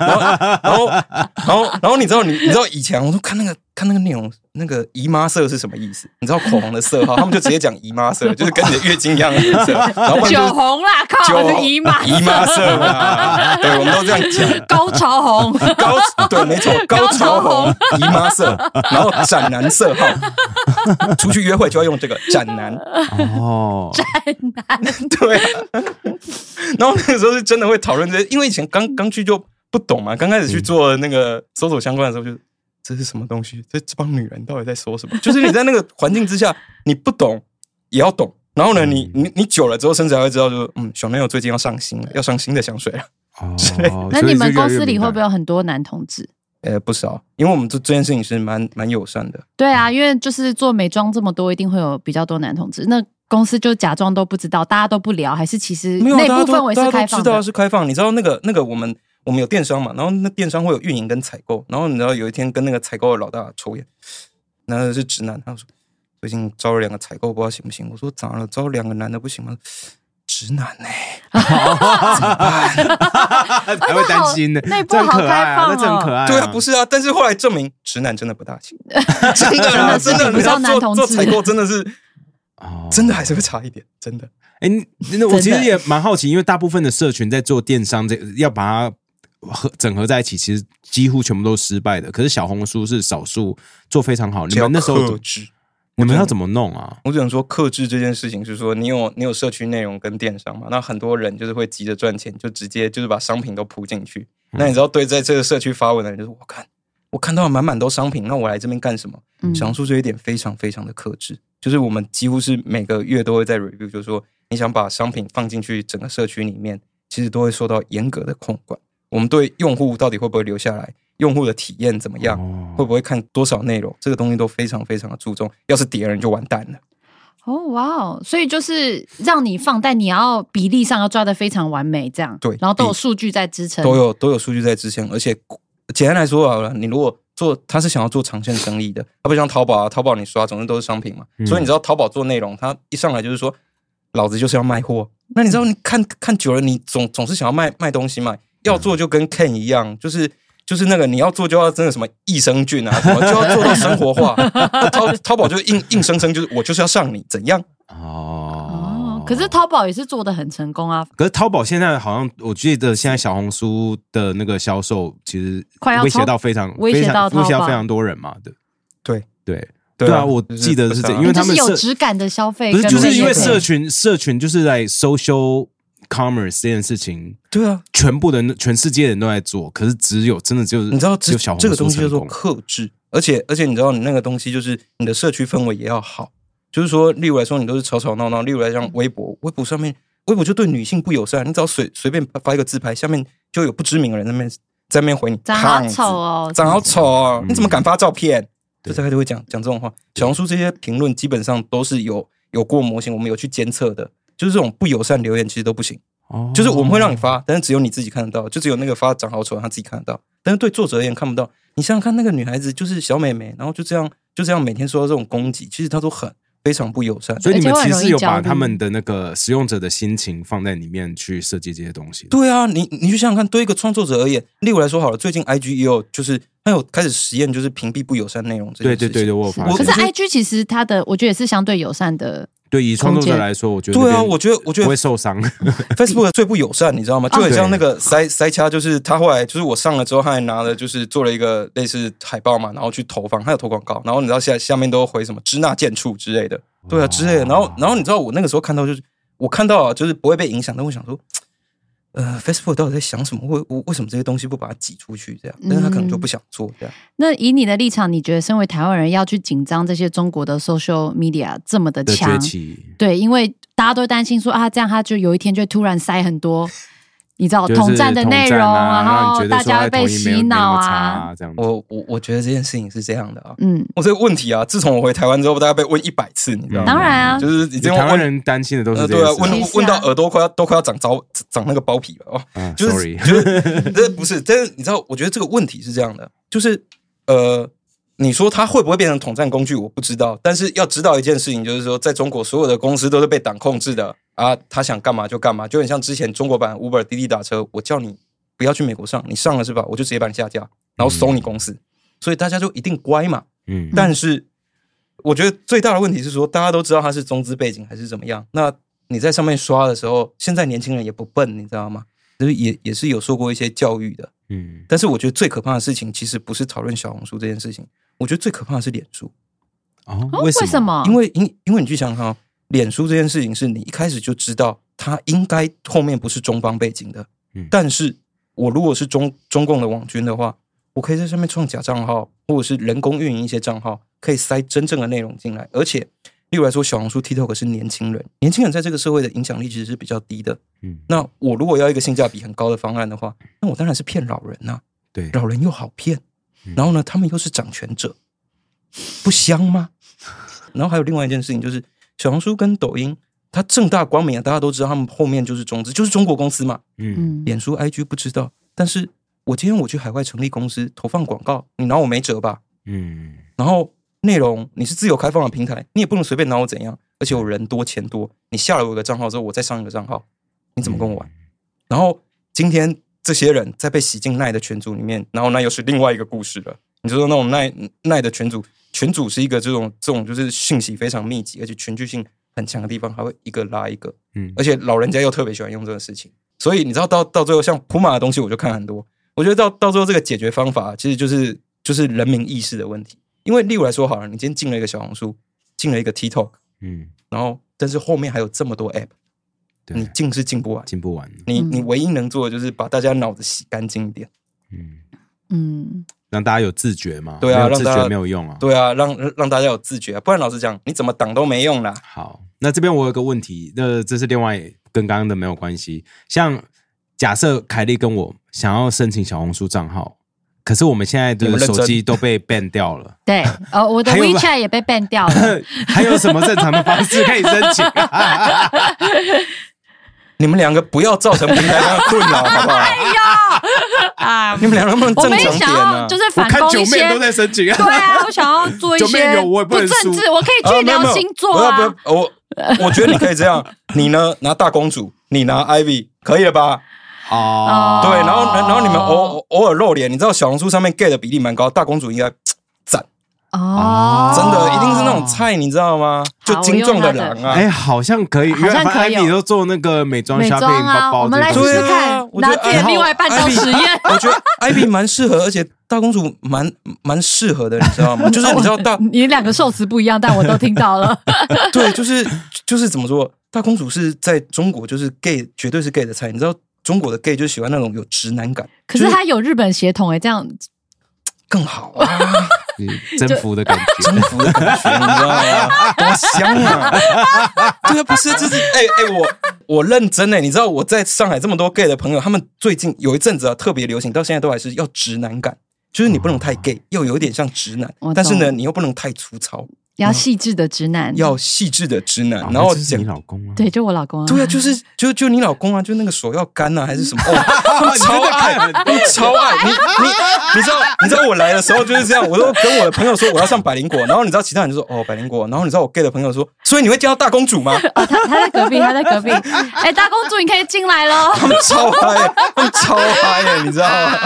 后你知道以前我都看那个内容，那个姨妈色是什么意思？你知道口红的色号，他们就直接讲姨妈色，就是跟你的月经一样的颜色。然后酒红啦，靠，是姨妈色啦。对，我们都这样讲。 高潮红， 对，没错，高潮红，姨妈色，然后斩男色号。出去约会就要用这个斩男斩男， 对啊。然后那个时候是真的会讨论这些，因为以前刚去就不懂嘛，刚开始去做那个搜索相关的时候就。这是什么东西？这帮女人到底在说什么？就是你在那个环境之下，你不懂也要懂。然后呢，你久了之后，甚至还会知道，就是小男友最近要上新了，要上新的香水了。 那你们公司里会不会有很多男同志？ 不少，因为我们这件事情是蛮友善的。 对啊，因为就是做美妆这么多，一定会有比较多男同志。那公司就假装都不知道，大家都不聊，还是其实内部氛围是开放的？ 大家都知道是开放。你知道那个我们有电商嘛，然后那电商会有运营跟采购，然后你知道有一天跟那个采购的老大抽烟，那是直男，他说最近招了2个采购，不知道行不行？我说咋了？招2个男的不行吗？直男怎么办？ 还会担心呢， 内部好开放那真可爱。 对啊，不是啊，但是后来证明直男真的不大行，真的啊，真的，你知道做采购真的是，真的还是会差一点，真的。 我其实也蛮好奇，因为大部分的社群在做电商，要把它整合在一起，其实几乎全部都是失败的。可是小红书是少数做非常好。你们那时候你们要怎么弄啊？ 我只能说克制这件事情是说，你有社区内容跟电商嘛，那很多人就是会急着赚钱，就直接就是把商品都铺进去。那你知道，对在这个社区发文的人，就是我看到满满都商品，那我来这边干什么？小红书这一点非常非常的克制，就是我们几乎是每个月都会在 review， 就是说你想把商品放进去整个社区里面，其实都会受到严格的控管。我们对用户到底会不会留下来，用户的体验怎么样，会不会看多少内容，这个东西都非常非常的注重。要是跌人就完蛋了。 哇哦！所以就是让你放，但你要比例上要抓得非常完美，这样对， 然后都有数据在支撑， 都有数据在支撑。而且简单来说好了，你如果他是想要做长线生意的，他不像淘宝啊，淘宝你刷总之都是商品嘛，所以你知道淘宝做内容，他一上来就是说，老子就是要卖货。那你知道你看久了，你总是想要卖东西嘛。要做就跟 Ken 一样，就是那个你要做就要真的什么益生菌啊，什么就要做到生活化。淘宝就硬生生就是我就是要上你怎样？ 可是淘宝也是做得很成功啊。 可是淘宝现在好像我记得现在小红书的那个销售其实威胁到非常多人嘛的。对啊，我记得是这样，因为他们就是有质感的消费， 不是就是因为社群就是在 social commerce 这件事情， 对啊， 全世界人都在做，可是真的就是你知道只有小红书这个东西叫做克制，而且你知道你那个东西就是你的社区氛围也要好，就是说，例如来说你都是吵吵闹闹，例如来像微博上面，微博就对女性不友善，你只要随便发一个自拍，下面就有不知名的人在那边回你， 长好丑哦， 长好丑哦，你怎么敢发照片？就大概就会讲这种话。小红书这些评论基本上都是有过模型，我们有去监测的。就是这种不友善留言其实都不行，就是我们会让你发，但是只有你自己看得到，就只有那个发长好丑他自己看得到，但是对作者而言看不到。你想想看，那个女孩子就是小美眉，然后就这样每天受到这种攻击，其实她都非常不友善。 所以你们其实有把他们的那个使用者的心情放在里面去设计这些东西。 对啊，你去想想看，对一个创作者而言，例如来说好了，最近 IG 也有就是他有开始实验，就是屏蔽不友善内容这件事情。 对，我有发现。 可是 IG 其实它的我觉得也是相对友善的。 对，以创作者来说，我觉得对啊，我觉得不会受伤。 Facebook 最不友善，你知道吗？就很像那个塞掐，就是他后来就是我上了之后，他还拿了就是做了一个类似海报嘛，然后去投放，他有投广告，然后你知道下面都回什么支那贱畜之类的，对啊之类的。然后你知道我那个时候看到就是我看到就是不会被影响，但我想说。Facebook 到底在想什么？为什么这些东西不把它挤出去？这样，但是他可能就不想做这样。 那以你的立场，你觉得身为台湾人要去紧张这些中国的 social media 这么的强？对，因为大家都担心说这样他就有一天就会突然塞很多，你知道统战的内容，然后大家会被洗脑啊。 我觉得这件事情是这样的啊。我这个问题啊，自从我回台湾之后，大概被问100次，你知道吗？ 当然啊， 就是台湾人担心的都是这对啊，问到耳朵都快要长那个包皮了哦。就是这不是，但是你知道，我觉得这个问题是这样的，就是你说它会不会变成统战工具，我不知道。但是要知道一件事情，就是说，在中国所有的公司都是被党控制的啊，他想干嘛就干嘛，就很像之前中国版 Uber 滴滴打车，我叫你不要去美国上，你上了是吧？我就直接把你下架，然后收你公司，所以大家就一定乖嘛。但是我觉得最大的问题是说，大家都知道他是中资背景还是怎么样，那你在上面刷的时候，现在年轻人也不笨，你知道吗？就是也是有受过一些教育的。但是我觉得最可怕的事情其实不是讨论小红书这件事情，我觉得最可怕的是脸书。 为什么？ 因为你去想想看，脸书这件事情是你一开始就知道它应该后面不是中方背景的，但是我如果是中共的网军的话，我可以在上面创假账号，或者是人工运营一些账号，可以塞真正的内容进来。而且例如来说，小红书 TikTok 是年轻人在这个社会的影响力其实是比较低的。那我如果要一个性价比很高的方案的话，那我当然是骗老人啊。 对， 老人又好骗，然后呢，他们又是掌权者，不香吗？然后还有另外一件事情，就是小红书跟抖音，它正大光明啊，大家都知道，他们后面就是中资，就是中国公司嘛。脸书、IG 不知道，但是我今天我去海外成立公司，投放广告，你拿我没辙吧？然后内容你是自由开放的平台，你也不能随便拿我怎样，而且我人多钱多，你下了我的账号之后，我再上一个账号，你怎么跟我玩？然后今天这些人在被洗进奈的群组里面，然后那又是另外一个故事了。你说那种奈的群组是一个这种就是讯息非常密集，而且群聚性很强的地方，还会一个拉一个。而且老人家又特别喜欢用这个事情，所以你知道到最后，像普马的东西我就看很多，我觉得到最后这个解决方法其实就是人民意识的问题。因为例如来说好了，你今天进了一个小红书，进了一个 TikTok，然后但是后面还有这么多 App， 你进是进不完，你唯一能做的就是把大家脑子洗干净一点。 让大家有自觉嘛。 对啊， 没有自觉没有用啊。 对啊，让大家有自觉啊，不然老实讲，你怎么挡都没用啦。 好，那这边我有个问题，那这是另外跟刚刚的没有关系。像假设凯莉跟我想要申请小红书账号，可是我们现在的手机都被 ban 掉了。 对，我的 WeChat 也被 ban 掉了。 还有什么正常的方式可以申请？ 你们两个不要造成平台上的困扰，好不好？ 哎呦， 你们两个能不能正常点啊？ 我们想要就是反攻一些， 我看九妹都在申请啊。 对啊，我想要做一些不政治，我可以去聊星座啊。 我觉得你可以这样，你呢拿大公主，你拿 Ivy， 可以了吧？对，然后你们偶尔露脸，你知道小红书上面 gay 的比例蛮高，大公主应该赞。真的一定是那种菜，你知道吗？就精壮的狼啊！ 好像可以，因为Ivy都做那个美妆 shopping 包包， 我们来试试看，拿自己另外一半当实验。 我觉得 Ivy 蛮适合，而且大公主蛮适合的，你知道吗？就是你知道你两个受词不一样，但我都听到了。 对，就是怎么说？大公主是在中国就是 gay， 绝对是 gay 的菜，你知道中国的 gay 就喜欢那种有直男感， 可是他有日本血统这样更好啊。 征服的感觉， 你知道吗？多香啊！对啊，不是，这是我认真你知道我在上海这么多 gay 的朋友，他们最近有一阵子特别流行，到现在都还是要直男感，就是你不能太 gay， 又有点像直男，但是呢，你又不能太粗糙。 要细致的直男， 要细致的直男，然后这是你老公啊？ 对，就我老公啊。 对啊，就你老公啊，就那个手要干啊，还是什么？他们超爱，超爱你知道我来的时候就是这样，我都跟我的朋友说我要上百灵果，然后你知道其他人就说百灵果，然后你知道我 gay 的朋友说，所以你会见到大公主吗？ 他在隔壁，大公主你可以进来咯。 他们超嗨，你知道吗？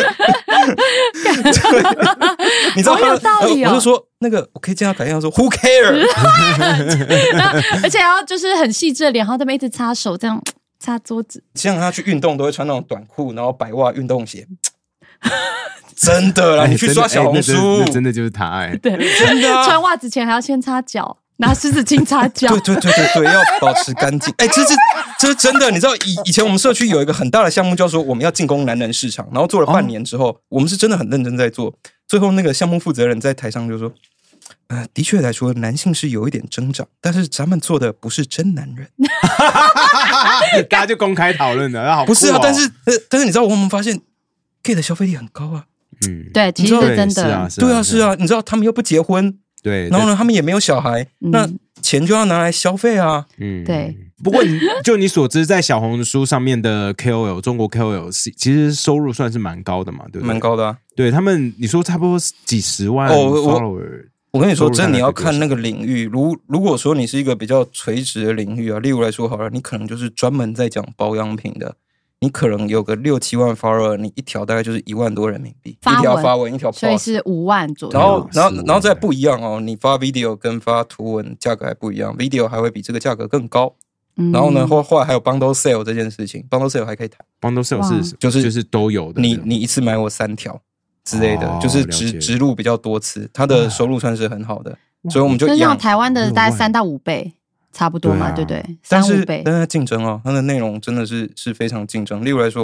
你知道好有道理哦。 我就说那个我可以见到凯莉，他说 Who care？ 而且要就是很细致的脸，然后在那边一直擦手，这样擦桌子。 像他去运动都会穿那种短裤，然后白袜运动鞋。真的啦，你去刷小红书， 真的就是他对，真的穿袜子前还要先擦脚，拿湿纸巾擦脚。 对，要保持干净。这是真的，你知道以前我们社区有一个很大的项目，叫做我们要进攻男人市场，然后做了半年之后，我们是真的很认真在做。最后那个项目负责人在台上就说：“的确来说，男性是有一点增长，但是咱们做的不是真男人。” 大家就公开讨论了， 不是啊？但是你知道我们发现 gay 的消费力很高啊。 对，其实是真的。 是啊，你知道他们又不结婚， 对， 然后呢，他们也没有小孩，那钱就要拿来消费啊。 对。 不过就你所知，在小红书上面的 KOL， 中国 KOL 其实收入算是蛮高的嘛，对不对？ 蛮高的啊。 对他们，你说差不多几十万 follower。 我跟你说，真的你要看那个领域。如果说你是一个比较垂直的领域啊，例如来说好了，你可能就是专门在讲保养品的，你可能有个6-7万 follower， 你一条大概就是1万多人民币，一条发文，一条 post， 所以是5万左右。 然后再不一样哦，你发 video 跟发图文价格还不一样 ，video 还会比这个价格更高。然后呢，后来还有 bundle sale 这件事情 ，bundle sale 还可以谈。 bundle sale 是就是都有的， 你一次买我3条之类的，就是植入比较多次，它的收入算是很好的，所以我们就像台湾的大概3到5倍。差不多嘛，对不对？3-5倍。 但是竞争它的内容真的是非常竞争。例如来说，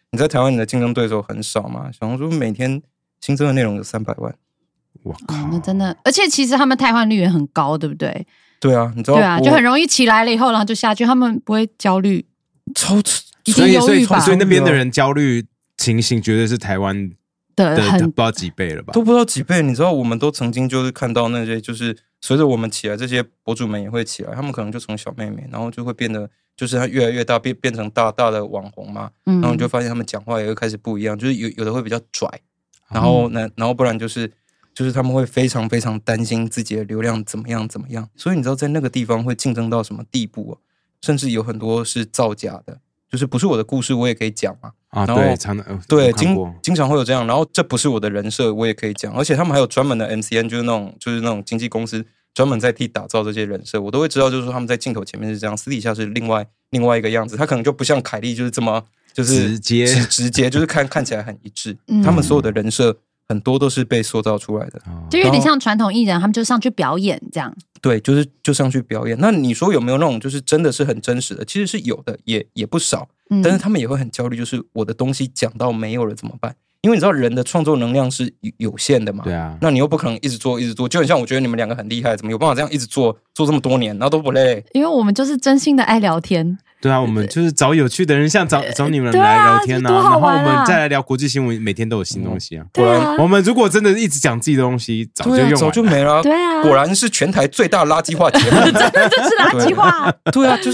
你在台湾你的竞争对手很少嘛，小红书每天新增的内容有300万。 我靠， 那真的，而且其实他们汰换率也很高，对不对？ 对啊，你知道， 对啊，就很容易起来了以后，然后就下去，他们不会焦虑，一定忧郁吧？ 所以那边的人焦虑情形绝对是台湾的不知道几倍了吧？ 都不知道几倍。你知道，我们都曾经就是看到那些，就是随着我们起来，这些博主们也会起来，他们可能就从小妹妹，然后就会变得，就是他越来越大，变成大的网红嘛。然后你就发现他们讲话也会开始不一样，就是有的会比较拽，然后不然就是他们会非常非常担心自己的流量怎么样，所以你知道在那个地方会竞争到什么地步啊？甚至有很多是造假的，就是不是我的故事我也可以讲嘛。然后对，经常会有这样，然后这不是我的人设我也可以讲，而且他们还有专门的 MCN， 就是那种经纪公司专门在替打造这些人设，我都会知道，就是说他们在镜头前面是这样，私底下是另外一个样子，他可能就不像凯莉就是这么就是直接，就是看起来很一致，他们所有的人设很多都是被塑造出来的， 就有点像传统艺人，他们就上去表演这样。 对，就上去表演。那你说有没有那种就是真的是很真实的？其实是有的，也不少。但是他们也会很焦虑，就是我的东西讲到没有了怎么办？因为你知道人的创作能量是有限的嘛。 对啊。 那你又不可能一直做，就很像我觉得你们两个很厉害，怎么有办法这样一直做这么多年，然后都不累？ 因为我们就是真心的爱聊天。 对啊，我们就是找有趣的人，像找你们来聊天啊，然后我们再来聊国际新闻，每天都有新东西啊。 果然， 我们如果真的一直讲自己的东西，早就没了。 对啊， 果然是全台最大的垃圾话节目， 真的就是垃圾话。 对啊，就是，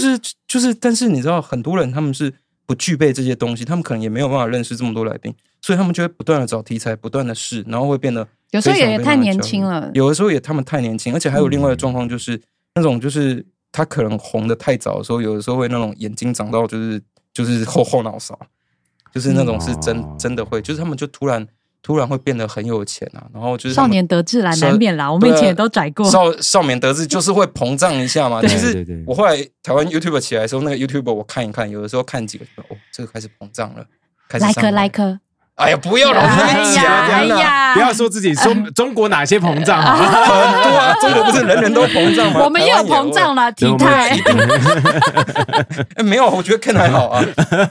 但是你知道，很多人他们是不具备这些东西，他们可能也没有办法认识这么多来宾，所以他们就会不断的找题材，不断的试，然后会变得有时候也太年轻了， 有的时候也他们太年轻，而且还有另外的状况就是那种就是。他可能红的太早的时候，有的时候会那种眼睛长到就是后脑勺，就是那种是真的会，就是他们就突然会变得很有钱啊，然后就是少年得志啦，难免啦，我们以前也都拽过。 少年得志就是会膨胀一下嘛。其实我后来台湾 YouTuber 起来的时候，那个 YouTuber 我看一看，有的时候看几个，这个开始膨胀了，开始 like。 哎呀，不要老是那么讲， 不要说自己说中国哪些膨胀啊， 很多啊，中国不是人都膨胀吗？ 我们也有膨胀了，体态。 没有，我觉得 Ken 还好啊。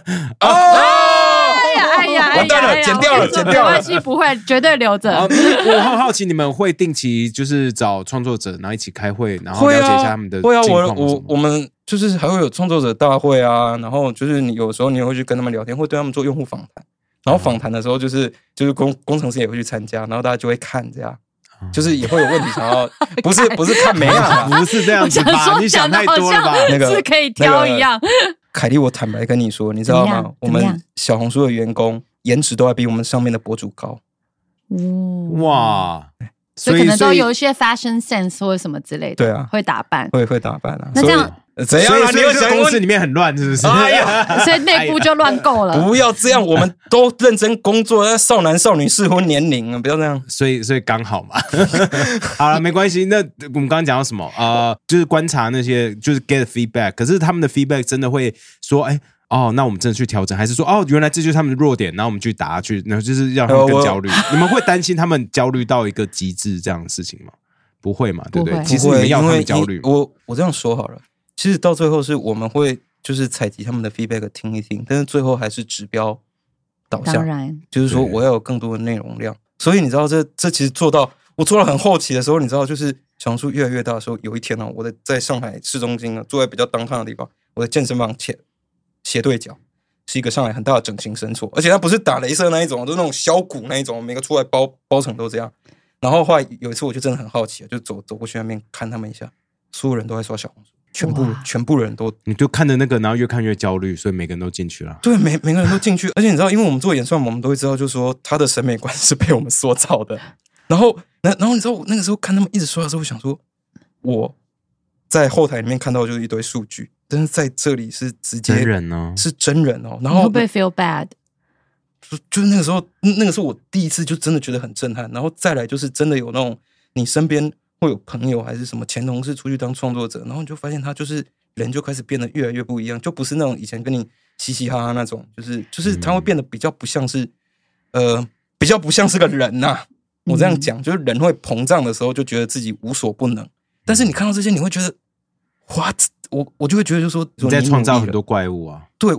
哎呀， 完蛋了，剪掉了。 没关系，不会，绝对留着。 我很好奇，你们会定期就是找创作者，然后一起开会，然后了解一下他们的近况。 我们就是还会有创作者大会啊，然后就是你有时候你也会去跟他们聊天，会对他们做用户访谈。然后访谈的时候，就是工程师也会去参加，然后大家就会看这样，就是也会有问题想要，不是看没啊， 不是这样子吧？你想太多了吧？ 那个是可以挑一样。 凯莉，我坦白跟你说，你知道吗？我们小红书的员工颜值都还比我们上面的博主高。 哇！ 所以可能都有一些 fashion sense 或者什么之类的， 对啊， 会打扮， 会打扮啊。 那这样怎样啊？ 你有想公司里面很乱是不是？ 哎呀， 所以内部就乱够了。 不要这样，我们都认真工作，少男少女适婚年龄，不要这样。 所以刚好嘛。好了，没关系。那我们刚刚讲到什么？就是观察那些，就是 get feedback。可是他们的 feedback 真的会说，那我们真的去调整，还是说原来这就是他们的弱点，然后我们去打下去，然后就是让他们更焦虑。你们会担心他们焦虑到一个极致这样的事情吗？不会嘛，对不对？其实你们要他们焦虑。 我这样说好了，其实到最后是我们会就是采集他们的 feedback 听一听，但是最后还是指标导向， 当然就是说我要有更多的内容量。所以你知道这其实我做到很后期的时候，你知道就是小红书越来越大的时候，有一天我在上海市中心坐在比较downtown的地方，我的健身房斜对角是一个上海很大的整形诊所，而且它不是打雷射那一种，就是那种削骨那一种，每个出来包成都这样。然后后来有一次我就真的很好奇，就走过去那边看他们一下，所有人都在刷小红书，全部人都， 你就看着那个，然后越看越焦虑，所以每个人都进去了。 对，每个人都进去，而且你知道，因为我们做演算，我们都会知道，就是说他的审美观是被我们塑造的。然后你知道，我那个时候看他们一直刷的时候，我想说，我在后台里面看到就是一堆数据，但是在这里是直接真人哦， 是真人哦。然后会不会 feel bad？ 就是那个时候我第一次就真的觉得很震撼。然后再来就是真的有那种你身边会有朋友还是什么前同事出去当创作者，然后你就发现他就是人就开始变得越来越不一样，就不是那种以前跟你嘻嘻哈哈那种，就是他会变得比较不像是个人呐。我这样讲，就是人会膨胀的时候就觉得自己无所不能，但是你看到这些你会觉得 what， 我就会觉得就是说你在创造很多怪物啊。 对，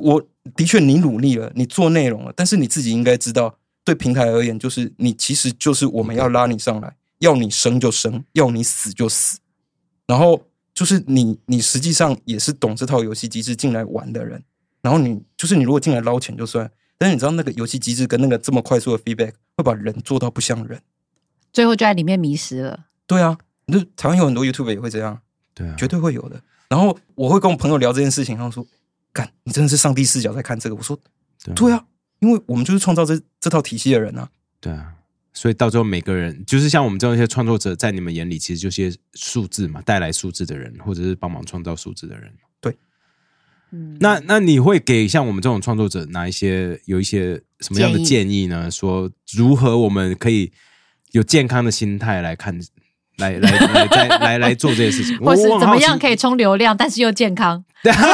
的确你努力了，你做内容了，但是你自己应该知道，对平台而言，就是你其实就是我们要拉你上来，要你生就生，要你死就死。然后就是你实际上也是懂这套游戏机制进来玩的人，然后你如果进来捞钱就算，但是你知道那个游戏机制跟那个这么快速的 feedback 会把人做到不像人， 最后就在里面迷失了。 对啊，台湾有很多 YouTuber 也会这样， 对啊， 绝对会有的。然后我会跟我朋友聊这件事情，他们说：“干，你真的是上帝视角在看这个。”我说：“对啊，因为我们就是创造这套体系的人啊。” 对啊。所以到最后每个人就是像我们这样一些创作者，在你们眼里其实就是些数字嘛，带来数字的人，或者是帮忙创造数字的人。 对， 那你会给像我们这种创作者有一些什么样的建议呢？说如何我们可以有健康的心态来看，来做这些事情， 或是怎么样可以冲流量，但是又健康？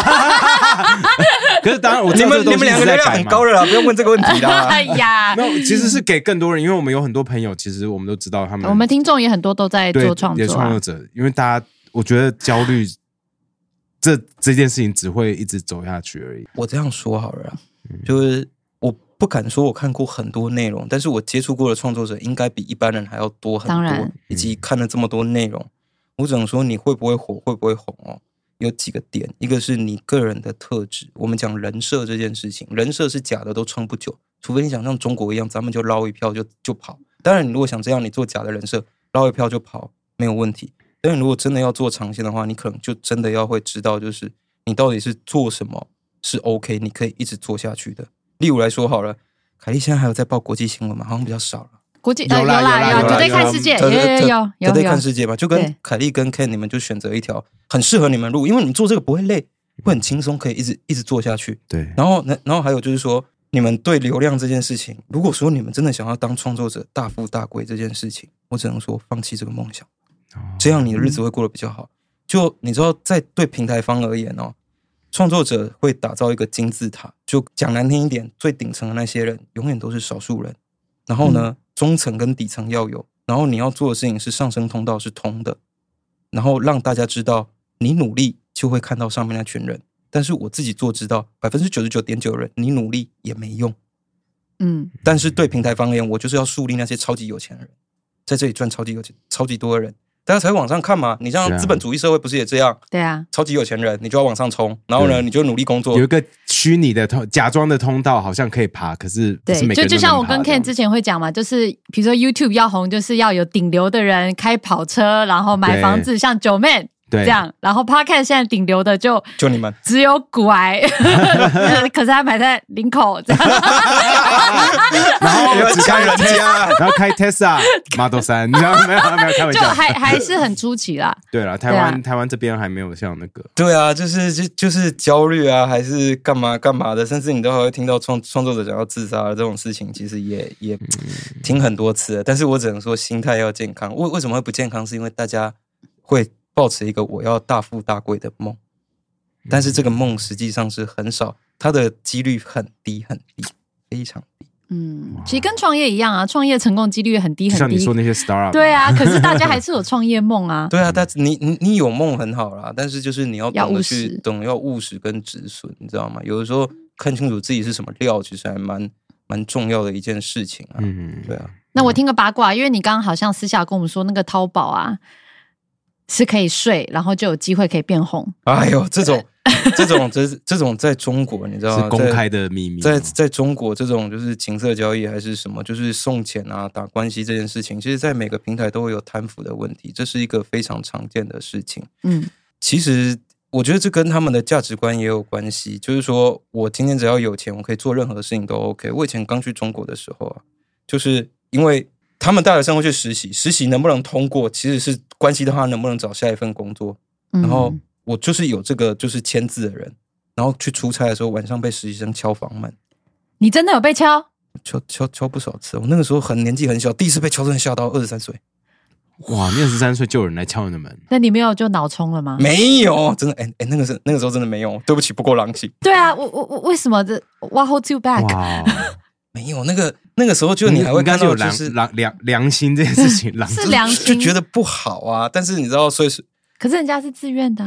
可是当然，你们两个流量很高了啦，不用问这个问题啦。 哎呀， 没有，其实是给更多人，因为我们有很多朋友，其实我们都知道他们， 我们听众也很多都在做创作， 也创作者，因为大家我觉得焦虑这件事情只会一直走下去而已。 我这样说好了啦，就是我不敢说我看过很多内容，但是我接触过的创作者应该比一般人还要多很多，以及看了这么多内容，我只能说你会不会火，会不会红哦。有几个点，一个是你个人的特质。我们讲人设这件事情，人设是假的都撑不久，除非你想像中国一样，咱们就捞一票就跑。当然，你如果想这样，你做假的人设，捞一票就跑没有问题。但如果真的要做长线的话，你可能就真的要会知道，就是你到底是做什么是 OK， 你可以一直做下去的。例如来说好了，凯莉现在还有在报国际新闻吗？好像比较少了。 国际有啦，绝对看世界，有对看世界嘛，就跟凯莉跟 Ken 你们就选择一条很适合你们路，因为你们做这个不会累，会很轻松，可以一直做下去。 对， 然后还有就是说，你们对流量这件事情，如果说你们真的想要当创作者大富大贵这件事情，我只能说放弃这个梦想，这样你的日子会过得比较好。就你知道，在对平台方而言哦，创作者会打造一个金字塔，就讲难听一点，最顶层的那些人永远都是少数人。然后呢，中层跟底层要有，然后你要做的事情是上升通道是通的，然后让大家知道你努力就会看到上面那群人。但是我自己做知道 99.9% 人你努力也没用。但是对平台方而言，我就是要树立那些超级有钱的人，在这里赚超级多的人，大家才会往上看嘛。你像资本主义社会不是也这样？ 对啊， 超级有钱人你就要往上冲，然后呢你就努力工作， 有一个虚拟的假装的通道好像可以爬，可是对，就像我跟 Ken 之前会讲嘛，就是比如说 YouTube 要红，就是要有顶流的人开跑车，然后买房子，像9man这样，然后 Podcast 现在顶流的就你们只有股癌，可是他买在林口这样， 然后只开人家，然后开 Tesla Model 3，你知道没有开玩笑， 就还是很出奇啦。 对啦，台湾这边还没有像那个， 对啊，就是焦虑啊，还是干嘛的，甚至你都还会听到创作者讲要自杀的这种事情，其实也听很多次了。但是我只能说心态要健康。为什么会不健康？是因为大家会抱持一个我要大富大贵的梦，但是这个梦实际上是很少，它的几率很低，非常低。 其实跟创业一样啊，创业成功几率很低很低。 像你说那些 startup， 对啊，可是大家还是有创业梦啊。 对啊，但你有梦很好啦，但是就是你要懂得去要务实跟止损，你知道吗？有的时候看清楚自己是什么料，其实还蛮重要的一件事情啊。对啊。 那我听个八卦，因为你刚刚好像私下跟我们说那个淘宝啊。是可以睡，然后就有机会可以变红。 哎呦，这种在中国，你知道吗？ 是公开的秘密。 在中国，这种就是情色交易还是什么，就是送钱啊、打关系这件事情，其实在每个平台都会有贪腐的问题，这是一个非常常见的事情。其实我觉得这跟他们的价值观也有关系，就是说我今天只要有钱，我可以做任何事情都 OK。我以前刚去中国的时候啊，就是因为他们大学生会去实习能不能通过，其实是关系到他能不能找下一份工作。然后我就是有这个就是签字的人，然后去出差的时候，晚上被实习生敲房门。 你真的有被敲不少次。我那个时候年纪很小，第一次被敲真的吓到23岁。 哇，你23岁就有人来敲你的门？ 那你没有就脑冲了吗？ 没有，真的那个时候真的没有，对不起，不够狼气。 对啊，我为什么What holds you back？ 没有那个时候，就你还会看到就是良心这件事情， 是良心就觉得不好啊。但是你知道，所以是， 可是人家是自愿的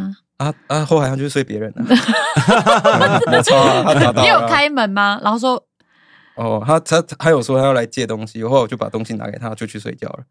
后来他就睡别人了，没差啊，他达到了。 你有开门吗？然后说他有说他要来借东西，后来我就把东西拿给他，就去睡觉了。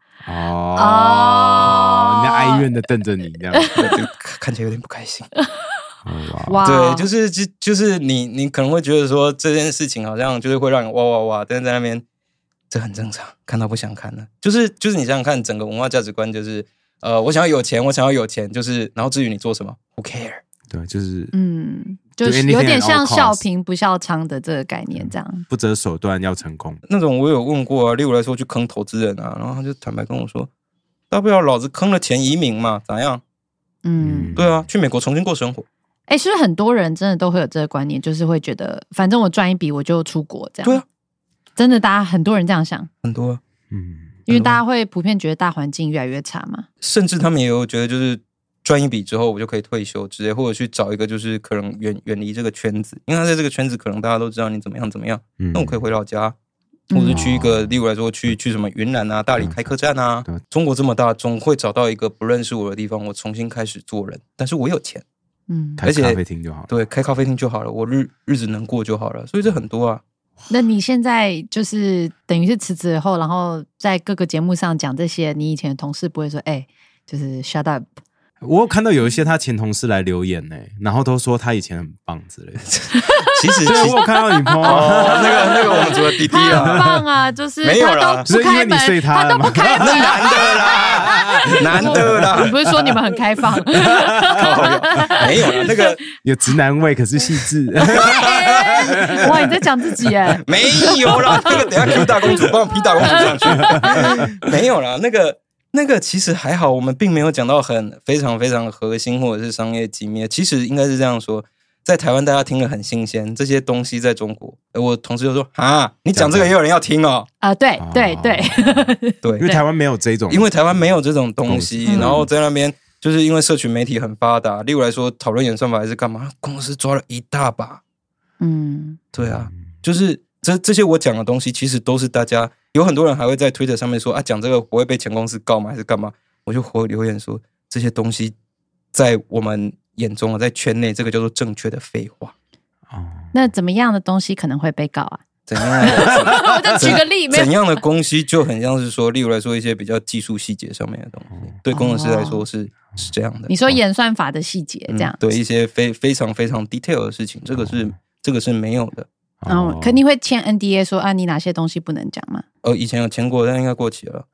人家哀怨的瞪着你，这样就看起来有点不开心。 哇， 对，就是你可能会觉得说这件事情好像就是会让你哇哇哇，但是在那边这很正常，看到不想看了。就是你想想看，整个文化价值观就是我想要有钱，就是然后至于你做什么 ，Who care？ 对，就是就是有点像笑贫不笑娼的这个概念，这样不择手段要成功。 那种我有问过啊，例如来说去坑投资人啊，然后他就坦白跟我说，大不了老子坑了钱移民嘛，咋样？对啊，去美国重新过生活。 是不是很多人真的都会有这个观念，就是会觉得反正我赚一笔我就出国这样？ 对啊， 真的，大家很多人这样想， 很多啊， 因为大家会普遍觉得大环境越来越差嘛， 甚至他们也有觉得就是赚一笔之后我就可以退休之类，或者去找一个就是可能远离这个圈子，因为他在这个圈子可能大家都知道你怎么样，那我可以回老家。或者去一个，例如来说去什么云南啊、大理开客栈啊，中国这么大，总会找到一个不认识我的地方，我重新开始做人，但是我有钱， 开咖啡厅就好了， 对，开咖啡厅就好了，我日子能过就好了，所以这很多啊。 那你现在就是等于是辞职以后，然后在各个节目上讲这些，你以前的同事不会说，就是 shut up。 我有看到有一些他前同事来留言呢，然后都说他以前很棒之类的。 其实我有看到你 po 那个我们组的弟弟啊， 很棒啊，就是没有啦， 他都不开门，他都不开门， 难得啦。 你不是说你们很开放？ 没有啦，那个有直男味，可是细致。 哇，你在讲自己耶？ 没有啦，那个等一下 Q 大公主，帮我 P 大公主上去。没有啦，那个其实还好，我们并没有讲到非常非常核心或者是商业机密。其实应该是这样说，在台湾大家听了很新鲜，这些东西在中国，我同事就说你讲这个也有人要听哦。 对， 因为台湾没有这种， 因为台湾没有这种东西，然后在那边就是因为社群媒体很发达，例如来说讨论演算法还是干嘛，公司抓了一大把。对啊，就是这些我讲的东西，其实都是大家有很多人还会在 Twitter 上面说讲这个不会被前公司告吗？还是干嘛？我就回留言说这些东西在我们眼中在圈内这个叫做正确的废话。 那怎么样的东西可能会被告啊？ 怎样的？ 我再举个例， 怎样的东西就很像是说，例如来说一些比较技术细节上面的东西，对工程师来说是这样的。 你说演算法的细节这样， 对一些非常非常 detail 的事情，这个是没有的。 可你会签 NDA 说你哪些东西不能讲吗？ 以前有签过，但应该过期了。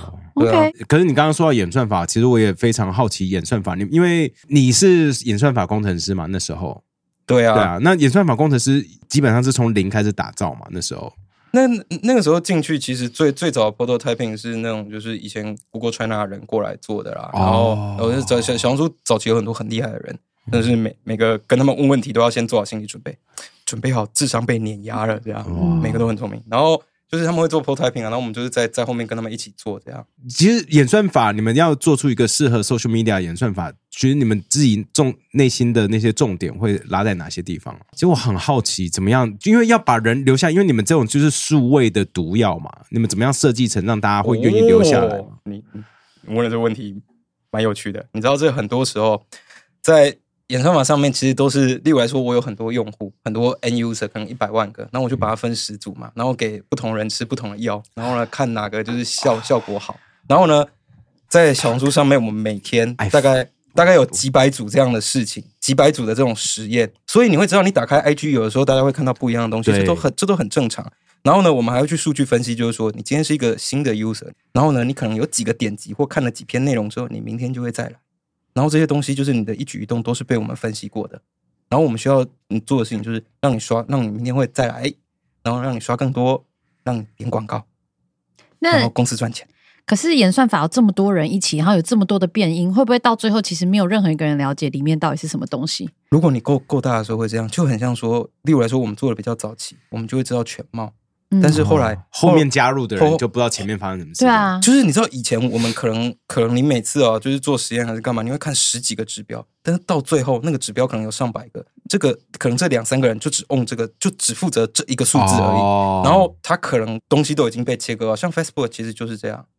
OK。 可是你刚刚说到演算法，其实我也非常好奇演算法，因为你是演算法工程师嘛，那时候。 对啊， 那演算法工程师基本上是从零开始打造嘛，那时候。 那个时候进去，其实最早的 prototyping 是那种就是以前 Google China 的人过来做的啦。然后小红书早期有很多很厉害的人，但是每个跟他们问问题都要先做好心理准备好智商被碾压了这样，每个都很聪明。然后就是他们会做 prototyping 然后我们就是在后面跟他们一起做这样。 其实演算法，你们要做出一个适合 social media 演算法，其实你们自己内心的那些重点会拉在哪些地方？其实我很好奇，怎么样？因为要把人留下，因为你们这种就是数位的毒药嘛，你们怎么样设计成让大家会愿意留下来？ 你问的这个问题蛮有趣的。你知道，这很多时候在演算法上面其实都是，例如来说，我有很多用户，很多 end user， 可能100万个，然后我就把它分10组嘛，然后给不同人吃不同的药，然后呢看哪个就是效果好，然后呢在小红书上面，我们每天大概有几百组这样的事情，几百组的这种实验，所以你会知道，你打开 IG 有的时候大家会看到不一样的东西，这都很正常。然后呢，我们还会去数据分析，就是说你今天是一个新的 user， 然后呢你可能有几个点击或看了几篇内容之后，你明天就会再来。然后这些东西就是你的一举一动都是被我们分析过的，然后我们需要你做的事情就是让你明天会再来，然后让你刷更多，让你点广告，然后公司赚钱。 可是演算法有这么多人一起，然后有这么多的变因，会不会到最后其实没有任何一个人了解里面到底是什么东西？如果你够大的时候会这样，就很像说，例如来说我们做的比较早期，我们就会知道全貌。但是后面加入的人就不知道前面发生什么事。 对啊， 就是你知道以前我们可能你每次就是做实验还是干嘛，你会看10几个指标，但是到最后那个指标可能有上百个，这个可能这2-3个人就只这个，就只负责这一个数字而已。然后他可能东西都已经被切割了，像 Facebook 其实就是这样。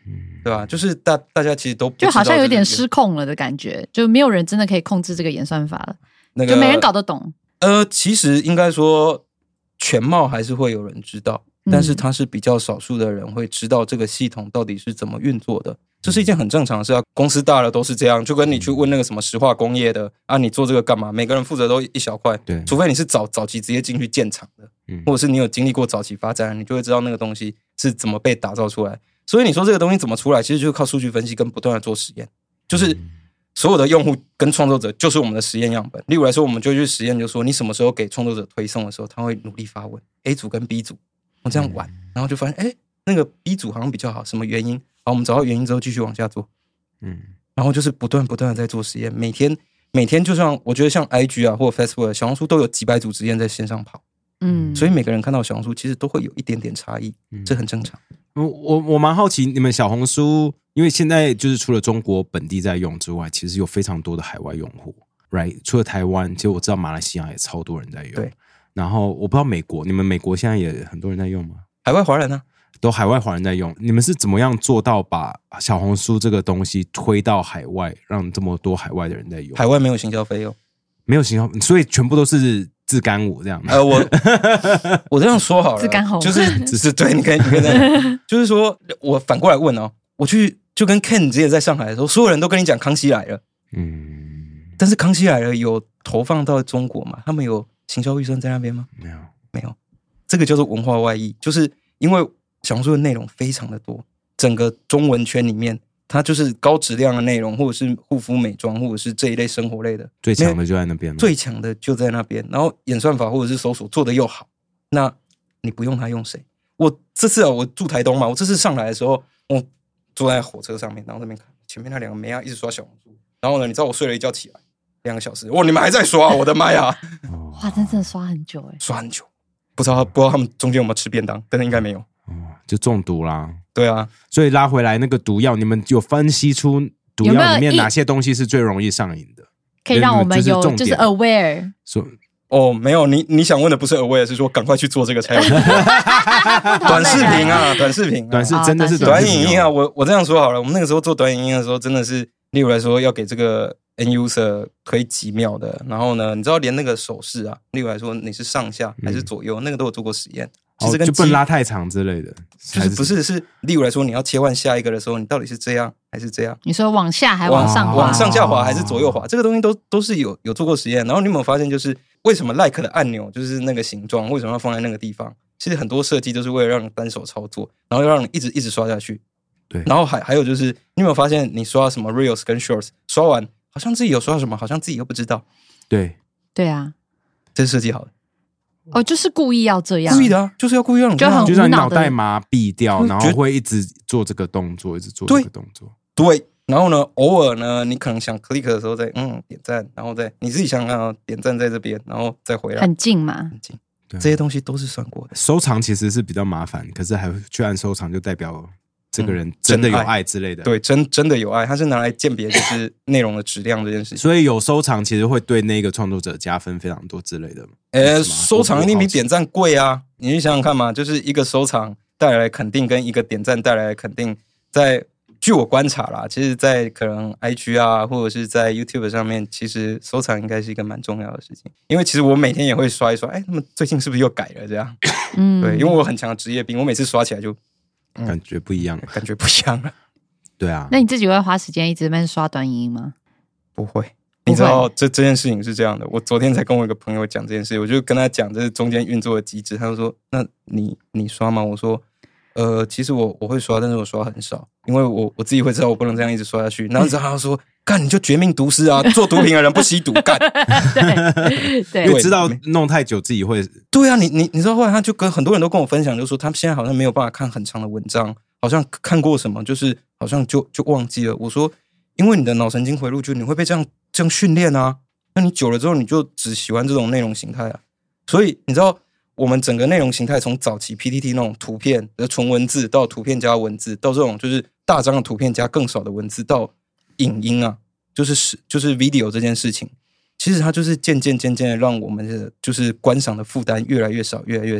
对吧？就是大家其实都不知道就好像有点失控了的感觉，就没有人真的可以控制这个演算法了，就没人搞得懂。 其实应该说全貌还是会有人知道，但是他是比较少数的人会知道这个系统到底是怎么运作的。这是一件很正常的事啊，公司大了都是这样，就跟你去问那个什么石化工业的啊，你做这个干嘛？每个人负责都一小块，对，除非你是早期直接进去建厂的，或者是你有经历过早期发展，你就会知道那个东西是怎么被打造出来。所以你说这个东西怎么出来，其实就是靠数据分析跟不断的做实验，就是所有的用户跟创作者就是我们的实验样本。例如来说，我们就去实验，就说你什么时候给创作者推送的时候，他会努力发问 A 组跟 B 组，我这样玩，然后就发现那个 B 组好像比较好，什么原因？好，我们找到原因之后继续往下做，然后就是不断的在做实验，每天就像我觉得像 IG 啊或者 Facebook 小红书都有几百组实验在线上跑，所以每个人看到小红书其实都会有一点点差异，这很正常。 我蛮好奇你们小红书，因为现在就是除了中国本地在用之外，其实有非常多的海外用户 ，right？ 除了台湾，其实我知道马来西亚也超多人在用，对。然后我不知道美国，你们美国现在也很多人在用吗？ 海外华人啊。 都海外华人在用，你们是怎么样做到把小红书这个东西推到海外，让这么多海外的人在用？ 海外没有行销费用， 没有行销，所以全部都是自干我这样。 我这样说好了， 自干红就是对，你可以这样，就是说我反过来问哦，我去就跟 Ken 之前在上海的时候，所有人都跟你讲康熙来了，但是康熙来了有投放到中国吗？他们有行销预算在那边吗？没有，这个叫做文化外溢，就是因为小红书的内容非常的多，整个中文圈里面，它就是高质量的内容，或者是护肤美妆，或者是这一类生活类的， 最强的就在那边， 最强的就在那边。然后演算法或者是搜索做的又好，那你不用它用谁？我这次我住台东嘛，我这次上来的时候，我坐在火车上面，然后那边看前面那两个妹啊一直刷小红书，然后呢，你知道我睡了一觉起来2个小时，哇，你们还在刷，我的妈呀！ 哇，真的刷很久刷很久，不知道他们中间有没有吃便当，但是应该没有。 就中毒啦， 对啊， 所以拉回来那个毒药，你们有分析出毒药里面哪些东西是最容易上瘾的？ 可以让我们有就是 aware。 没有，你想问的不是 aware， 是说赶快去做这个才有。短视频啊，短视真的是短影音啊。我这样说好了，我们那个时候做短影音的时候，真的是，例如来说要给这个 end user 推几秒的，然后呢，你知道连那个手势啊，例如来说你是上下还是左右，那个都有做过实验。其实就不能拉太长之类的， 就是不是例如来说，你要切换下一个的时候，你到底是这样还是这样？ 你说往下还往上滑？ 往上下滑还是左右滑？这个东西都是有做过实验。然后你有没有发现，就是为什么 like 的按钮就是那个形状，为什么要放在那个地方？其实很多设计都是为了让你单手操作，然后要让你一直刷下去。对。然后还有就是，你有没有发现，你刷什么 reels 跟 shorts， 刷完好像自己有刷什么，好像自己又不知道。 对啊， 这是设计好的。 就是故意要这样， 故意的啊，就是要故意让你就很就让你脑袋麻痹掉，然后会一直做这个动作，一直做这个动作。 对，然后呢，偶尔呢，你可能想 click 的时候再点赞，然后再你自己想想点赞在这边，然后再回来， 很近嘛， 很近。这些东西都是算过的。 收藏其实是比较麻烦，可是还去按收藏，就代表这个人真的有爱之类的。 对，真的有爱，它是拿来鉴别就是内容的质量这件事情。 所以有收藏其实会对那个创作者加分非常多之类的。 收藏一定比点赞贵啊！你去想想看嘛，就是一个收藏带来肯定跟一个点赞带来的肯定，据我观察啦，其实在可能 IG 啊或者是在 YouTube 上面，其实收藏应该是一个蛮重要的事情。因为其实我每天也会刷一刷，他们最近是不是又改了这样？对，因为我很强的职业病，我每次刷起来就感觉不一样， 感觉不一样了。 对啊， 那你自己会花时间一直在那边刷短影音吗？ 不会。你知道这件事情是这样的，我昨天才跟我一个朋友讲这件事，我就跟他讲这是中间运作的机制，他就说：“那你刷吗？”我说：“其实我会刷，但是我刷很少，因为我自己会知道我不能这样一直刷下去。”然后之后他就说：“干，你就绝命毒师啊！做毒品的人不吸毒，干。” 对， 因为知道弄太久自己会。 对啊，你知道后来他就跟很多人都跟我分享，就说他们现在好像没有办法看很长的文章，好像看过什么，就是好像就忘记了。我说。因为你的脑神经回路就你会被这样训练啊，那你久了之后你就只喜欢这种内容形态啊。所以你知道我们整个内容形态从早期 PTT 那种图片的纯文字到图片加文字，到这种就是大张的图片加更少的文字，到影音啊，就是 video 这件事情，其实它就是渐渐的让我们的就是观赏的负担越来越少。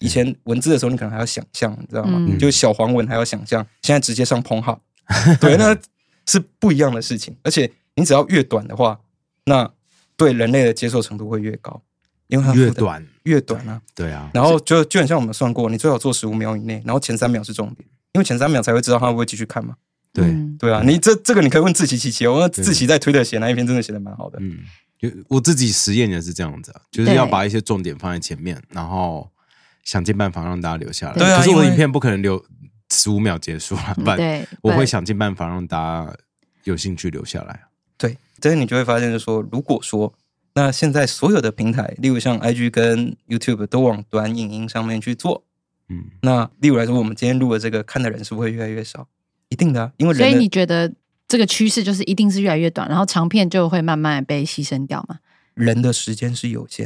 以前文字的时候你可能还要想象，你知道吗？就小黄文还要想象，现在直接上Pornhub，对，那是不一样的事情。而且你只要越短的话，那对人类的接受程度会越高，因为它越短啊， 对啊。 然后就很像我们算过，你最好做15秒以内，然后前3秒是重点，因为前3秒才会知道他会不会继续看嘛。对啊，你这个你可以问志奇，我志奇在Twitter写那一篇真的写得蛮好的。 我自己实验也是这样子就是要把一些重点放在前面，然后想尽办法让大家留下来。 对啊， 可是我的影片不可能留15秒结束了， 对， 我会想尽办法让大家有兴趣留下来。 对，但是你就会发现就是说，如果说那现在所有的平台，例如像 IG 跟 YouTube 都往短影音上面去做，那例如来说，我们今天录的这个看的人是不是会越来越少？一定的因为所以你觉得这个趋势就是一定是越来越短，然后长片就会慢慢被牺牲掉吗？ 人的时间是有限，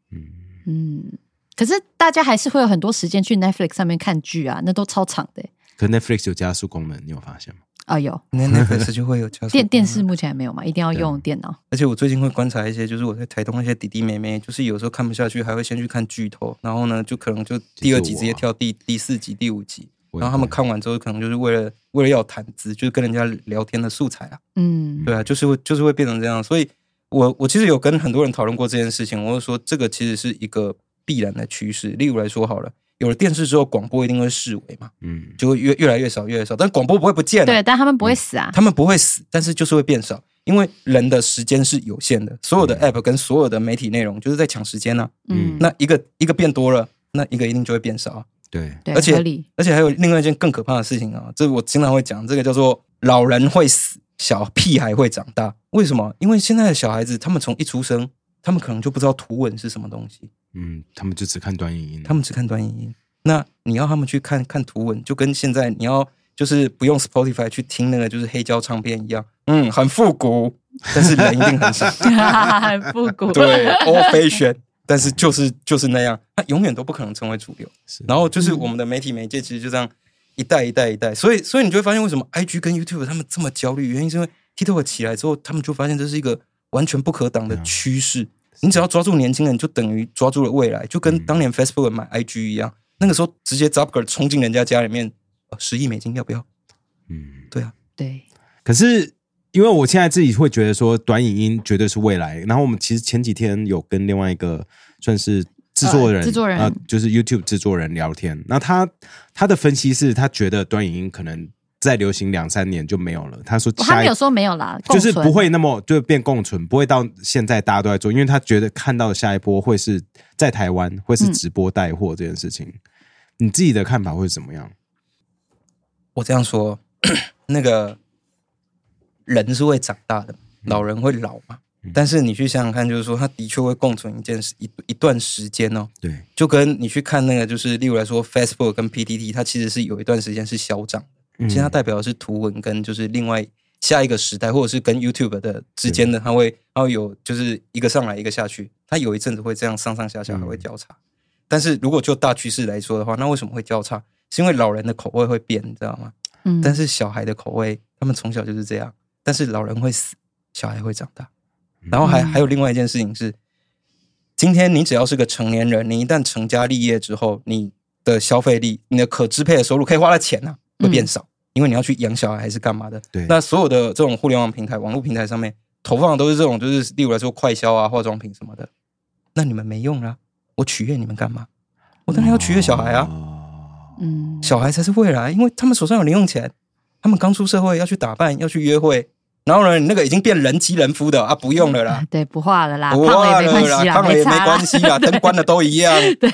可是大家还是会有很多时间去 Netflix 上面看剧啊，那都超长的。 可 Netflix 有加速功能，你有发现吗？ 有 ，Netflix 就会有加速功能。 电视目前还没有嘛，一定要用电脑。 而且我最近会观察一些，就是我在台东那些弟弟妹妹，就是有时候看不下去，还会先去看剧透，然后呢，就可能就第2集直接跳第4集、第5集。然后他们看完之后，可能就是为了要谈资，就是跟人家聊天的素材啊。对啊，就是会变成这样。所以我其实有跟很多人讨论过这件事情，我就说这个其实是一个必然的趋势。例如来说好了，有了电视之后，广播一定会式微嘛，就会越来越少，越来越少。但广播不会不见了， 对，但他们不会死啊， 他们不会死，但是就是会变少，因为人的时间是有限的，所有的 app 跟所有的媒体内容就是在抢时间啊。那一个变多了，那一个一定就会变少啊。 对， 而且还有另外一件更可怕的事情啊，这我经常会讲，这个叫做老人会死，小屁孩会长大。为什么？因为现在的小孩子，他们从一出生，他们可能就不知道图文是什么东西， 他们就只看短影音， 那你要他们去看图文，就跟现在你要就是不用 Spotify 去听那个就是黑胶唱片一样，很复古，但是人一定很少， 很复古， 对 ，old fashion。但是就是那样，它永远都不可能成为主流。然后就是我们的媒体媒介其实就这样一代一代一代，所以你就会发现为什么 IG 跟 YouTube 他们这么焦虑，原因是因为 TikTok 起来之后，他们就发现这是一个完全不可挡的趋势。你只要抓住年轻人，就等于抓住了未来，就跟当年 Facebook 买 IG 一样，那个时候直接 Zuckerberg 冲进人家家里面，10亿美金要不要？对啊， 对。 可是因为我现在自己会觉得说短影音绝对是未来，然后我们其实前几天有跟另外一个算是制作人就是 YouTube 制作人聊天，那他的分析是他觉得短影音可能再流行2-3年就没有了。他说他没有说没有啦， 就是不会那么就变共存，不会到现在大家都在做，因为他觉得看到的下一波会是在台湾会是直播带货这件事情。你自己的看法会怎么样？ 我这样说，那个人是会长大的，老人会老嘛。但是你去想想看，就是说，它的确会共存一段时间哦。 对， 就跟你去看那个，就是例如来说 ，Facebook 跟 PTT， 它其实是有一段时间是小涨的，其实它代表的是图文跟就是另外下一个时代，或者是跟 YouTube 的之间的，它会有就是一个上来一个下去，它有一阵子会这样上上下下还会交叉。但是如果就大趋势来说的话，那为什么会交叉？是因为老人的口味会变，你知道吗？但是小孩的口味，他们从小就是这样。但是老人会死，小孩会长大。然后还有另外一件事情是，今天你只要是个成年人，你一旦成家立业之后，你的消费力、你的可支配的收入可以花的钱会变少，因为你要去养小孩还是干嘛的。 对， 那所有的这种互联网平台、网络平台上面投放的都是这种，就是例如来说快销啊、化妆品什么的。那你们没用啊，我取悦你们干嘛？我当然要取悦小孩啊。小孩才是未来，因为他们手上有零用钱，他们刚出社会要去打扮，要去约会。然后呢，你那个已经变人妻人夫的啊，不用了啦， 对，不画了啦， 不画了啦，胖了也没关系啦，灯关了都一样， 对，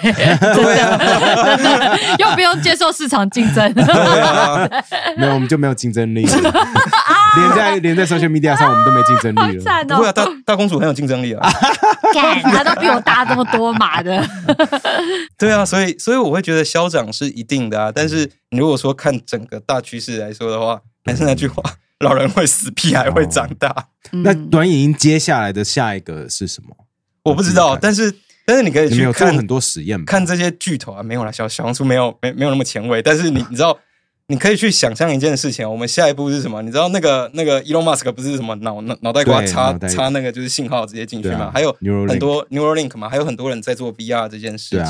又不用接受市场竞争， 对啊， 没有我们就没有竞争力了，连在 social media 上我们都没竞争力了， 不会啊，大公主很有竞争力啊， 他都比我大这么多码的， 对啊，所以我会觉得消长是一定的啊，但是你如果说看整个大趋势来说的话，还是那句话。老人会死，屁孩会长大。 那短影音接下来的下一个是什么？ 我不知道，但是你可以去看很多实验， 看这些巨头啊，没有啦，小红书没有那么前卫，但是你知道，你可以去想象一件事情，我们下一步是什么？你知道那个 Elon Musk 不是什么脑袋瓜插那个就是信号直接进去嘛？还有很多 Neuralink 嘛，还有很多人在做 VR 这件事情啊。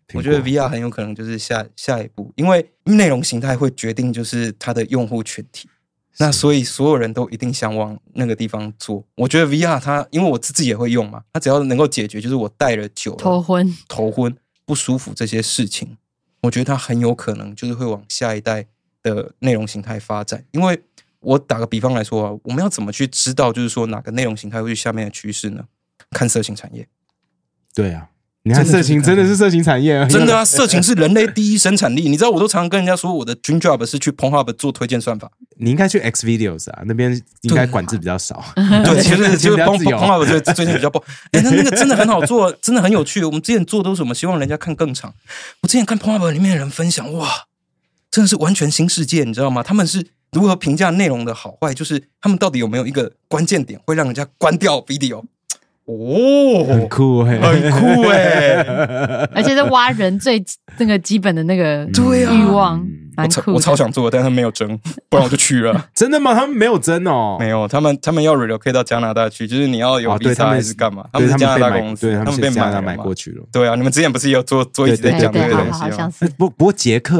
我觉得 VR 很有可能就是下一步，因为内容形态会决定就是它的用户群体，那所以所有人都一定想往那个地方做。我觉得 VR 它，因为我自己也会用嘛，它只要能够解决就是我戴了久了头昏不舒服这些事情，我觉得它很有可能就是会往下一代的内容形态发展。因为我打个比方来说啊，我们要怎么去知道就是说哪个内容形态会去下面的趋势呢？看色情产业。 对啊，你看色情真的是色情产业， 真的啊，色情是人类第一生产力。你知道，我都常常跟人家说，我的 dream job 是去 Pornhub 做推荐算法。 你应该去 Xvideos 啊，那边应该管制比较少。 对，其实就是 Pornhub 最近比较爆。那个真的很好做，真的很有趣。我们之前做都是什么？希望人家看更长。我之前看 Pornhub 里面的人分享，哇，真的是完全新世界，你知道吗？他们是如何评价内容的好坏？就是他们到底有没有一个关键点会让人家关掉 video？哦， 很酷很酷而且是挖人最那个基本的那个欲望，蛮酷的。 我超想做，但是没有争，不然我就去了。 真的吗？他们没有争哦， 没有，他们要 relocate 到加拿大去，就是你要有 visa 还是干嘛？他们是加拿大公司， 对，他们被加拿大买过去了。 对啊，你们之前不是也有做一直在讲这个东西吗？ 不过捷克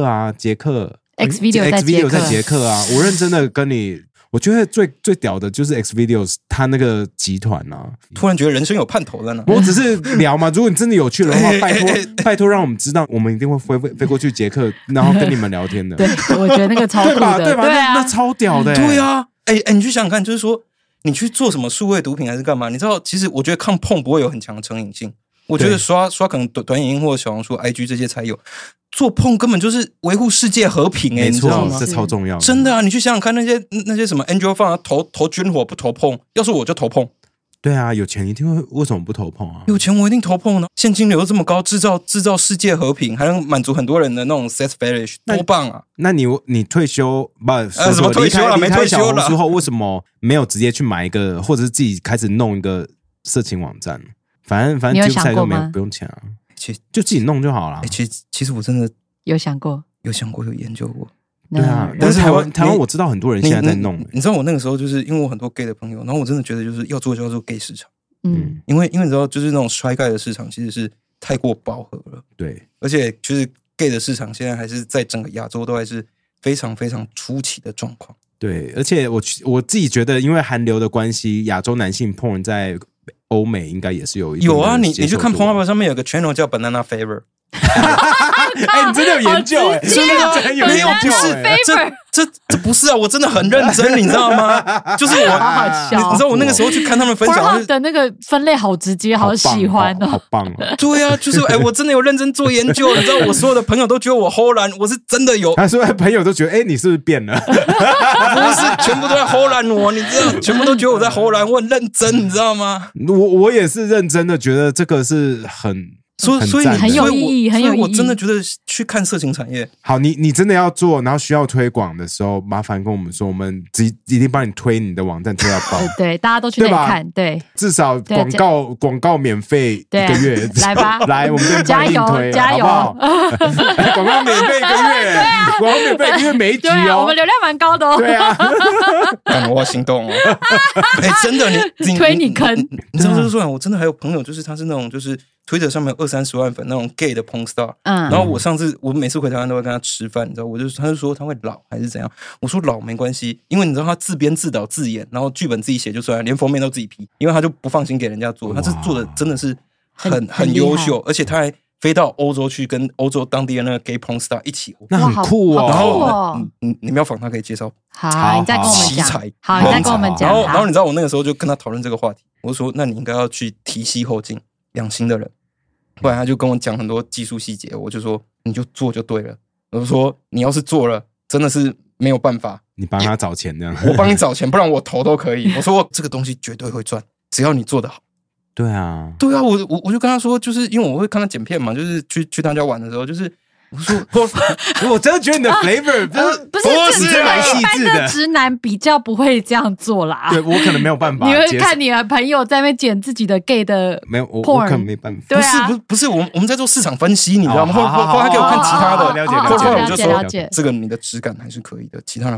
Xvideo 在捷克啊，我认真的跟你。我觉得最屌的就是 Xvideos 他那个集团啊， 突然觉得人生有盼头了呢。 我只是聊嘛，如果你真的有趣的话，拜托让我们知道，我们一定会飞过去捷克，然后跟你们聊天的。 对，我觉得那个超酷的， 对吧？那超屌的。 对啊，你去想想看，就是说你去做什么数位毒品还是干嘛？你知道，其实我觉得抗碰不会有很强的成瘾性。我觉得刷可能短影音或者小红书、IG 这些才有。做碰根本就是维护世界和平你知道吗？ 这超重要的， 真的啊！你去想想看，那些什么 Angel 放投军火不投碰，要是我就投碰。 对啊，有钱一定会，为什么不投碰啊？ 有钱我一定投碰呢。现金流这么高，制造世界和平，还能满足很多人的那种 sex fetish， 多棒啊！ 那你退休什么退休了？没退休了之后，为什么没有直接去买一个，或者是自己开始弄一个色情网站？反正你有想过吗？ 不用钱啊，就自己弄就好了。 其实我真的有想过， 有研究过。 对啊，但是台湾我知道很多人现在在弄。 你知道我那个时候就是因为我很多 gay 的朋友，然后我真的觉得就是要做就要做 gay 市场。因为你知道就是那种衰盖的市场其实是太过饱和了。对，而且就是 gay 的市场现在还是在整个亚洲都还是非常非常初期的状况。 对，而且我自己觉得，因为韩流的关系，亚洲男性porn在欧美应该也是有啊，你去看 Pornhub 上面有个 channel 叫 Banana Fever。 你真的有研究真的很有研究。 这不是啊，我真的很认真，你知道吗？就是我好好笑， 你知道我那个时候去看他们分享的那个分类好直接，好喜欢哦， 好棒哦。 对啊，就是我真的有认真做研究，你知道我所有的朋友都觉得我齁懒，我是真的有。 他说朋友都觉得你是不是变了？ 不是，全部都在齁懒我，你知道，全部都觉得我在齁懒，我很认真，你知道吗？ 我也是认真的，觉得这个是所以很有意义，很有意义。 我真的觉得去看色情产业， 好，你真的要做，然后需要推广的时候，麻烦跟我们说，我们一定帮你推你的网站推到爆。 对，大家都去那里看，对， 至少广告免费1个月， 来吧， 来，我们加油加油， 好不好？广告免费1个月，广告免费1个月每一集哦， 我们流量蛮高的哦。 对啊， 我心动哦。真的，你推你坑， 你知道就是说，我真的还有朋友，就是他是那种就是Twitter 上面有20-30万粉那种 gay 的 porn star，然后我每次回台湾都会跟他吃饭，你知道，他就说他会老还是怎样，我说老没关系，因为你知道他自编自导自演，然后剧本自己写就算了，连封面都自己批，因为他就不放心给人家做，他这做的真的是很优秀，而且他还飞到欧洲去跟欧洲当地的那个 gay porn star 一起， 那很酷哦。 然后你们要访他可以介绍， 好，你再跟我们讲，好，你再跟我们讲。 然后你知道我那个时候就跟他讨论这个话题，我就说那你应该要去提膝后进。养新的人，不然他就跟我讲很多技术细节，我就说你就做就对了。我就说你要是做了，真的是没有办法， 你帮他找钱这样， 我帮你找钱，不然我投都可以。我说这个东西绝对会赚，只要你做得好。 对啊， 我就跟他说，就是因为我会看他剪片嘛，就是去他家玩的时候，就是我说我真的觉得你的 flavor 不是蛮细致的， 直男比较不会这样做啦。 对，我可能没有办法。 你会看你的朋友在那边剪自己的 gay 的， 没有，我可能没办法。 对啊， 不是，我们在做市场分析，你知道吗？后来给我看其他的， 了解， 我就说这个你的质感还是可以的，其他人不行。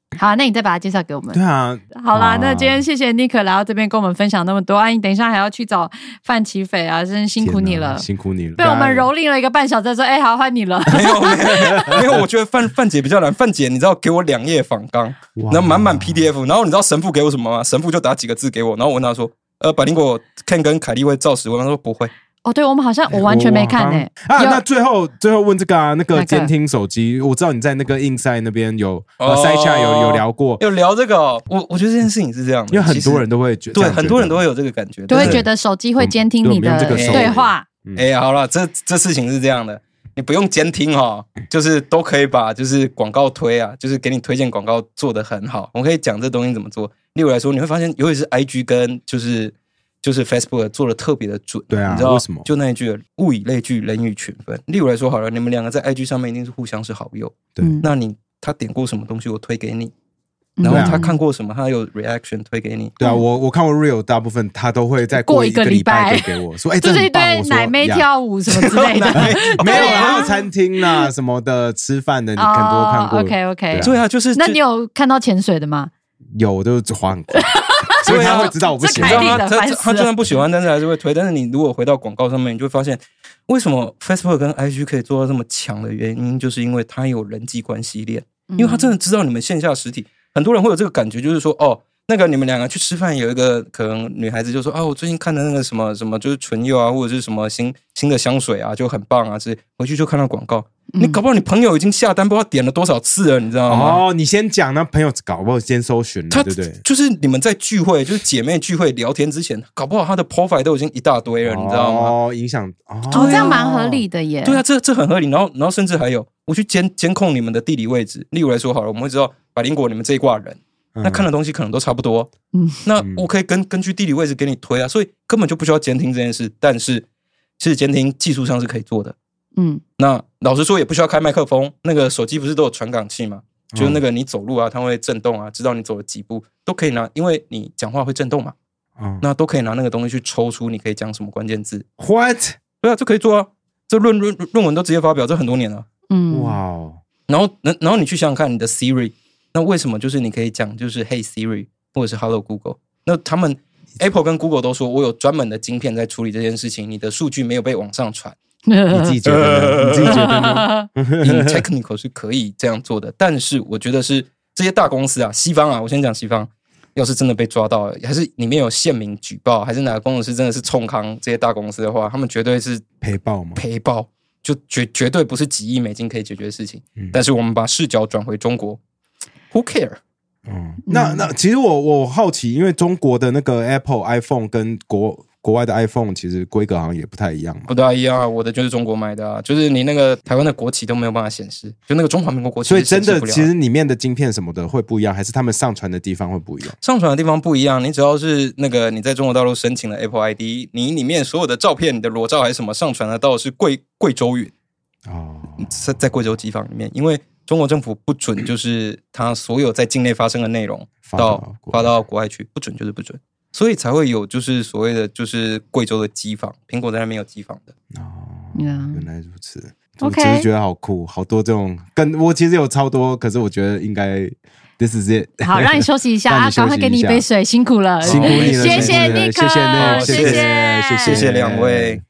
好，那你再把它介绍给我们。 对啊， 好啦，那今天谢谢 Nick 来到这边跟我们分享那么多啊！你等一下还要去找范琪斐啊，真辛苦你了， 辛苦你了， 被我们蹂躏了1个半小时，说好换你了。 没有，我觉得范姐比较难。范姐，你知道给我2页访纲，然后满满 PDF， 然后你知道神父给我什么吗？神父就打几个字给我，然后我问他说：“百灵果 Ken 跟凯莉会照实问？”他说不会。 哦，对，我们好像我完全没看欸。 那最后问这个啊，那个监听手机，我知道你在那个 Inside 那边有塞洽有聊过， 有聊这个哦。我觉得这件事情是这样的， 因为很多人都会觉得， 对，很多人都会有这个感觉， 都会觉得手机会监听你的对话。 好了，这事情是这样的，你不用监听就是都可以把就是广告推啊，就是给你推荐广告做得很好。我可以讲这东西怎么做。例如来说，你会发现，尤其是 IG 跟就是 Facebook 做的特别的准， 对啊， 你知道为什么？ 就那一句“物以类聚，人以群分”。例如来说好了，你们2个在 IG 上面一定是互相是好友， 对。 那他点过什么东西，我推给你，然后他看过什么，他有 reaction 推给你。 对啊，我看过 Real， 大部分他都会再过1个礼拜给我说， 就是一堆奶妹跳舞什么之类的， 没有，还有餐厅啦什么的，吃饭的，你很多看过。 OK， 对啊，就是。 那你有看到潜水的吗？ 有，就是滑很快。所以他会知道我不喜欢他就算不喜欢，但是还是会推。但是你如果回到广告上面，你就会发现，为什么 Facebook 跟 IG 可以做到这么强的原因，就是因为它有人际关系链，因为他真的知道你们线下实体。很多人会有这个感觉，就是说，那个你们2个去吃饭，有一个可能女孩子就说我最近看的那个什么什么，就是唇釉啊，或者是什么新的香水啊，就很棒啊，回去就看到广告。你搞不好你朋友已经下单，不知道点了多少次了，你知道吗？ 你先讲，那朋友搞不好先搜寻了，对不对？ 就是你们在聚会，就是姐妹聚会聊天之前，搞不好他的 profile 都已经一大堆了，你知道吗？ 影响这样蛮合理的耶。 对啊，这很合理。然后甚至还有，我去监控你们的地理位置。例如来说好了，我们会知道百灵果你们这一挂人，那看的东西可能都差不多。那我可以根据地理位置给你推啊，所以根本就不需要监听这件事。但是其实监听技术上是可以做的。那老实说也不需要开麦克风，那个手机不是都有传感器吗？就是那个你走路啊，它会震动啊，知道你走了几步，都可以拿，因为你讲话会震动嘛。那都可以拿那个东西去抽出你可以讲什么关键字。 What？ 对啊，这可以做啊，这论文都直接发表，这很多年了。 哇哦。 然后你去想想看，你的 Siri， 那为什么就是你可以讲就是 Hey Siri 或者是 Hello Google？ 那他们 Apple 跟 Google 都说我有专门的晶片在处理这件事情，你的数据没有被往上传。 你自己觉得呢？你自己觉得呢 ？In technical 是可以这样做的，但是我觉得是这些大公司啊，西方啊，我先讲西方，要是真的被抓到了，还是里面有县民举报，还是哪个工程师真的是冲康这些大公司的话，他们绝对是赔爆吗？ 赔爆，就绝对不是几亿美金可以解决的事情。但是我们把视角转回中国 ，Who care？ 那其实我好奇，因为中国的那个 Apple iPhone 跟国外的 iPhone 其实规格好像也不太一样嘛。 不太一样啊，我的就是中国买的啊，就是你那个台湾的国旗都没有办法显示，就那个中华民国国旗， 所以真的其实里面的晶片什么的会不一样，还是他们上传的地方会不一样？ 上传的地方不一样，你只要是那个你在中国大陆申请了 Apple ID， 你里面所有的照片，你的裸照还是什么上传得到的是贵州云在贵州机房里面，因为中国政府不准，就是它所有在境内发生的内容发到国外去，不准就是不准。所以才会有就是所谓的就是贵州的机房，苹果在那边有机房的。 原来如此。我只是觉得好酷，好多这种我其实有超多，可是我觉得应该 This is it。 好，让你休息一下，赶快给你一杯水，辛苦了， 辛苦你了， 谢谢Nick， 谢谢2位。